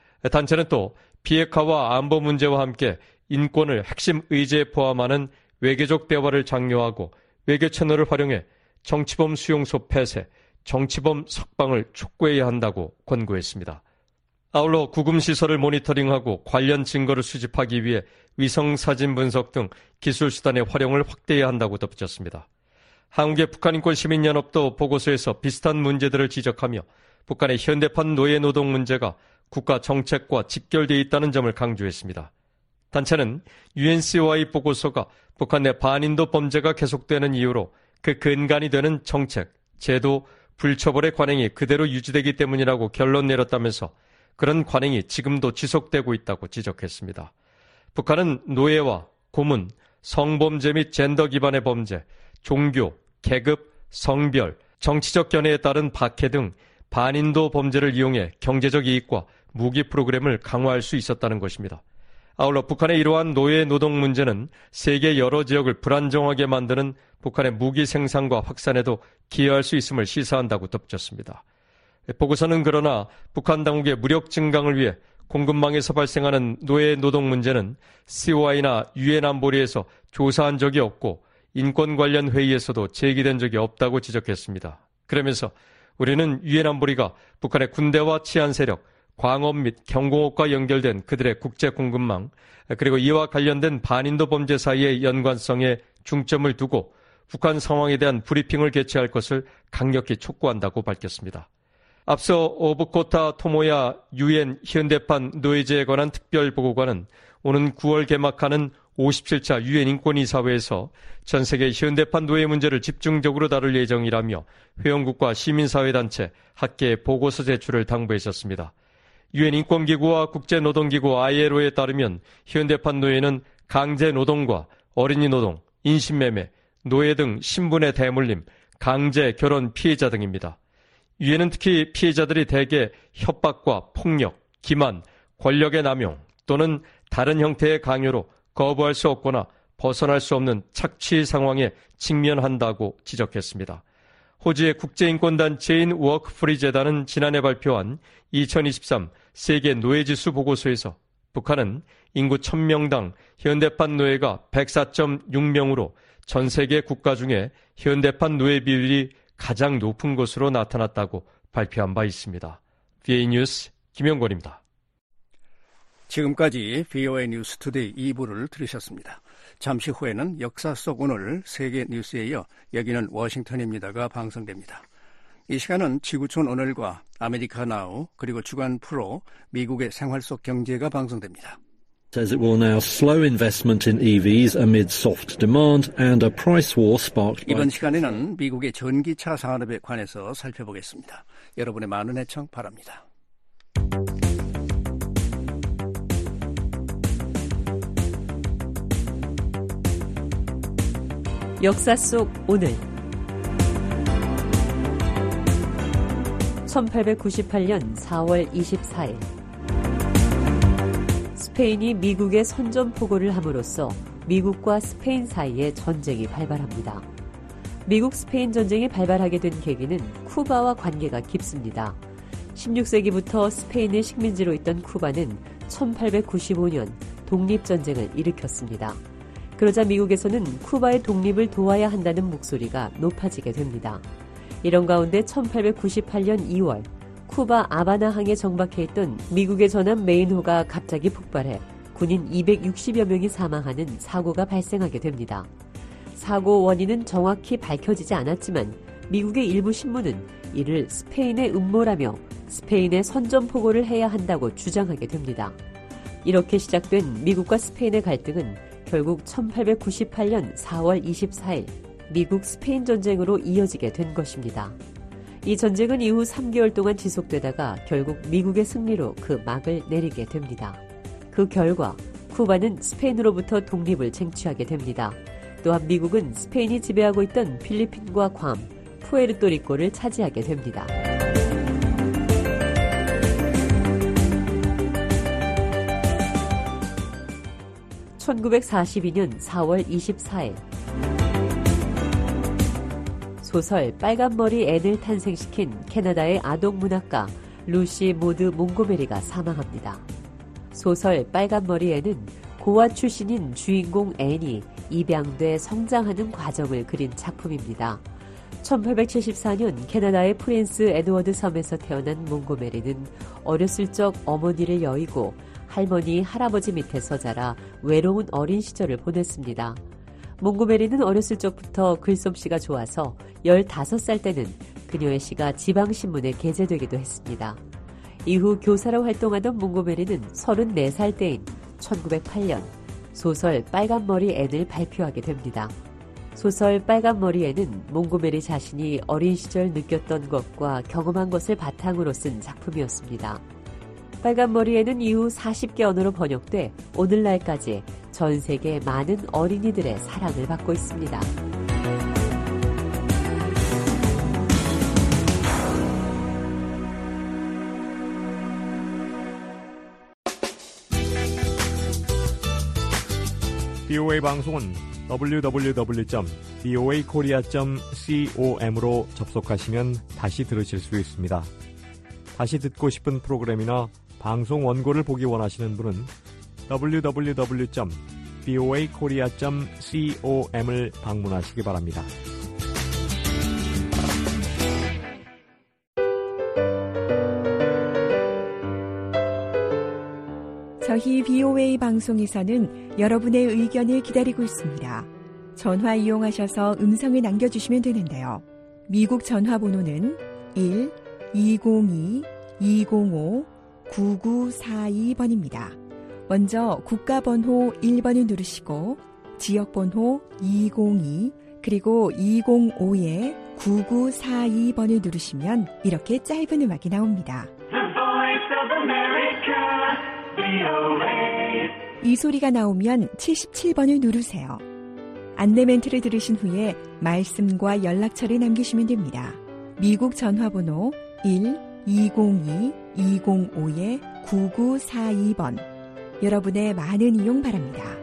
단체는 또 비핵화와 안보 문제와 함께 인권을 핵심 의제에 포함하는 외교적 대화를 장려하고 외교 채널을 활용해 정치범 수용소 폐쇄, 정치범 석방을 촉구해야 한다고 권고했습니다. 아울러 구금시설을 모니터링하고 관련 증거를 수집하기 위해 위성사진 분석 등 기술수단의 활용을 확대해야 한다고 덧붙였습니다. 한국의 북한인권시민연합도 보고서에서 비슷한 문제들을 지적하며 북한의 현대판 노예노동 문제가 국가 정책과 직결되어 있다는 점을 강조했습니다. 단체는 유엔씨오아이 보고서가 북한 내 반인도 범죄가 계속되는 이유로 그 근간이 되는 정책, 제도, 불처벌의 관행이 그대로 유지되기 때문이라고 결론 내렸다면서 그런 관행이 지금도 지속되고 있다고 지적했습니다. 북한은 노예와 고문, 성범죄 및 젠더 기반의 범죄, 종교, 계급, 성별, 정치적 견해에 따른 박해 등 반인도 범죄를 이용해 경제적 이익과 무기 프로그램을 강화할 수 있었다는 것입니다. 아울러 북한의 이러한 노예 노동 문제는 세계 여러 지역을 불안정하게 만드는 북한의 무기 생산과 확산에도 기여할 수 있음을 시사한다고 덧붙였습니다. 보고서는 그러나 북한 당국의 무력 증강을 위해 공급망에서 발생하는 노예 노동 문제는 씨오아이나 유엔 안보리에서 조사한 적이 없고 인권 관련 회의에서도 제기된 적이 없다고 지적했습니다. 그러면서 우리는 유엔 안보리가 북한의 군대와 치안 세력, 광업 및 경공업과 연결된 그들의 국제 공급망, 그리고 이와 관련된 반인도 범죄 사이의 연관성에 중점을 두고 북한 상황에 대한 브리핑을 개최할 것을 강력히 촉구한다고 밝혔습니다. 앞서 오부코타 토모야 유엔 현대판 노예제에 관한 특별보고관은 오는 구월 개막하는 오십칠 차 유엔 인권이사회에서 전 세계 현대판 노예 문제를 집중적으로 다룰 예정이라며 회원국과 시민사회단체, 학계 보고서 제출을 당부했었습니다. 유엔 인권기구와 국제노동기구 아이엘오에 따르면 현대판 노예는 강제노동과 어린이 노동, 인신매매, 노예 등 신분의 대물림, 강제 결혼 피해자 등입니다. 유엔은 특히 피해자들이 대개 협박과 폭력, 기만, 권력의 남용 또는 다른 형태의 강요로 거부할 수 없거나 벗어날 수 없는 착취 상황에 직면한다고 지적했습니다. 호주의 국제인권단체인 워크프리 재단은 지난해 발표한 이천이십삼 세계 노예지수 보고서에서 북한은 인구 천 명당 현대판 노예가 백사 점 육 명으로 전 세계 국가 중에 현대판 노예 비율이 가장 높은 것으로 나타났다고 발표한 바 있습니다. 브이오에이 뉴스 김영권입니다. 지금까지 브이오에이 뉴스 투데이 이 부를 들으셨습니다. 잠시 후에는 역사 속 오늘 세계 뉴스에 이어 여기는 워싱턴입니다가 방송됩니다. 이 시간은 지구촌 오늘과 아메리카 나우 그리고 주간 프로 미국의 생활 속 경제가 방송됩니다. Says it will now slow investment in 이브이s amid soft demand and a price war sparked by... 이번 시간에는 미국의 전기차 산업에 관해서 살펴보겠습니다. 여러분의 많은 애청 바랍니다. 역사 속 오늘 천팔백구십팔 년 사월 이십사일 스페인이 미국에 선전포고를 함으로써 미국과 스페인 사이에 전쟁이 발발합니다. 미국 스페인 전쟁이 발발하게 된 계기는 쿠바와 관계가 깊습니다. 십육 세기부터 스페인의 식민지로 있던 쿠바는 천팔백구십오 년 독립전쟁을 일으켰습니다. 그러자 미국에서는 쿠바의 독립을 도와야 한다는 목소리가 높아지게 됩니다. 이런 가운데 천팔백구십팔 년 이월 쿠바 아바나항에 정박해 있던 미국의 전함 메인호가 갑자기 폭발해 군인 이백육십여 명이 사망하는 사고가 발생하게 됩니다. 사고 원인은 정확히 밝혀지지 않았지만 미국의 일부 신문은 이를 스페인의 음모라며 스페인에 선전포고를 해야 한다고 주장하게 됩니다. 이렇게 시작된 미국과 스페인의 갈등은 결국 천팔백구십팔 년 사월 이십사일 미국 스페인 전쟁으로 이어지게 된 것입니다. 이 전쟁은 이후 삼 개월 동안 지속되다가 결국 미국의 승리로 그 막을 내리게 됩니다. 그 결과 쿠바는 스페인으로부터 독립을 쟁취하게 됩니다. 또한 미국은 스페인이 지배하고 있던 필리핀과 괌, 푸에르토리코를 차지하게 됩니다. 천구백사십이 년 사월 이십사일 소설 빨간머리 앤을 탄생시킨 캐나다의 아동문학가 루시 모드 몽고메리가 사망합니다. 소설 빨간머리 앤은 고아 출신인 주인공 앤이 입양돼 성장하는 과정을 그린 작품입니다. 천팔백칠십사 년 캐나다의 프린스 에드워드 섬에서 태어난 몽고메리는 어렸을 적 어머니를 여의고 할머니, 할아버지 밑에서 자라 외로운 어린 시절을 보냈습니다. 몽고메리는 어렸을 적부터 글솜씨가 좋아서 열다섯 살 때는 그녀의 시가 지방신문에 게재되기도 했습니다. 이후 교사로 활동하던 몽고메리는 서른네 살 때인 천구백팔 년 소설 빨간머리 앤을 발표하게 됩니다. 소설 빨간머리 앤은 몽고메리 자신이 어린 시절 느꼈던 것과 경험한 것을 바탕으로 쓴 작품이었습니다. 빨간머리에는 이후 사십 개 언어로 번역돼 오늘날까지 전 세계 많은 어린이들의 사랑을 받고 있습니다. 브이오에이 방송은 더블유 더블유 더블유 점 브이오에이 코리아 점 com으로 접속하시면 다시 들으실 수 있습니다. 다시 듣고 싶은 프로그램이나 방송 원고를 보기 원하시는 분은 더블유 더블유 더블유 점 브이오에이 코리아 점 com을 방문하시기 바랍니다. 저희 브이오에이 방송에서는 여러분의 의견을 기다리고 있습니다. 전화 이용하셔서 음성을 남겨주시면 되는데요. 미국 전화번호는 일 이공이 이공오 구구사이 번입니다. 먼저 국가번호 일 번을 누르시고 지역번호 이공이 그리고 이공오에 구구사이 번을 누르시면 이렇게 짧은 음악이 나옵니다. 이 소리가 나오면 칠십칠 번을 누르세요. 안내 멘트를 들으신 후에 말씀과 연락처를 남기시면 됩니다. 미국 전화번호 일 이공이 이공오에 구구사이 번 여러분의 많은 이용 바랍니다.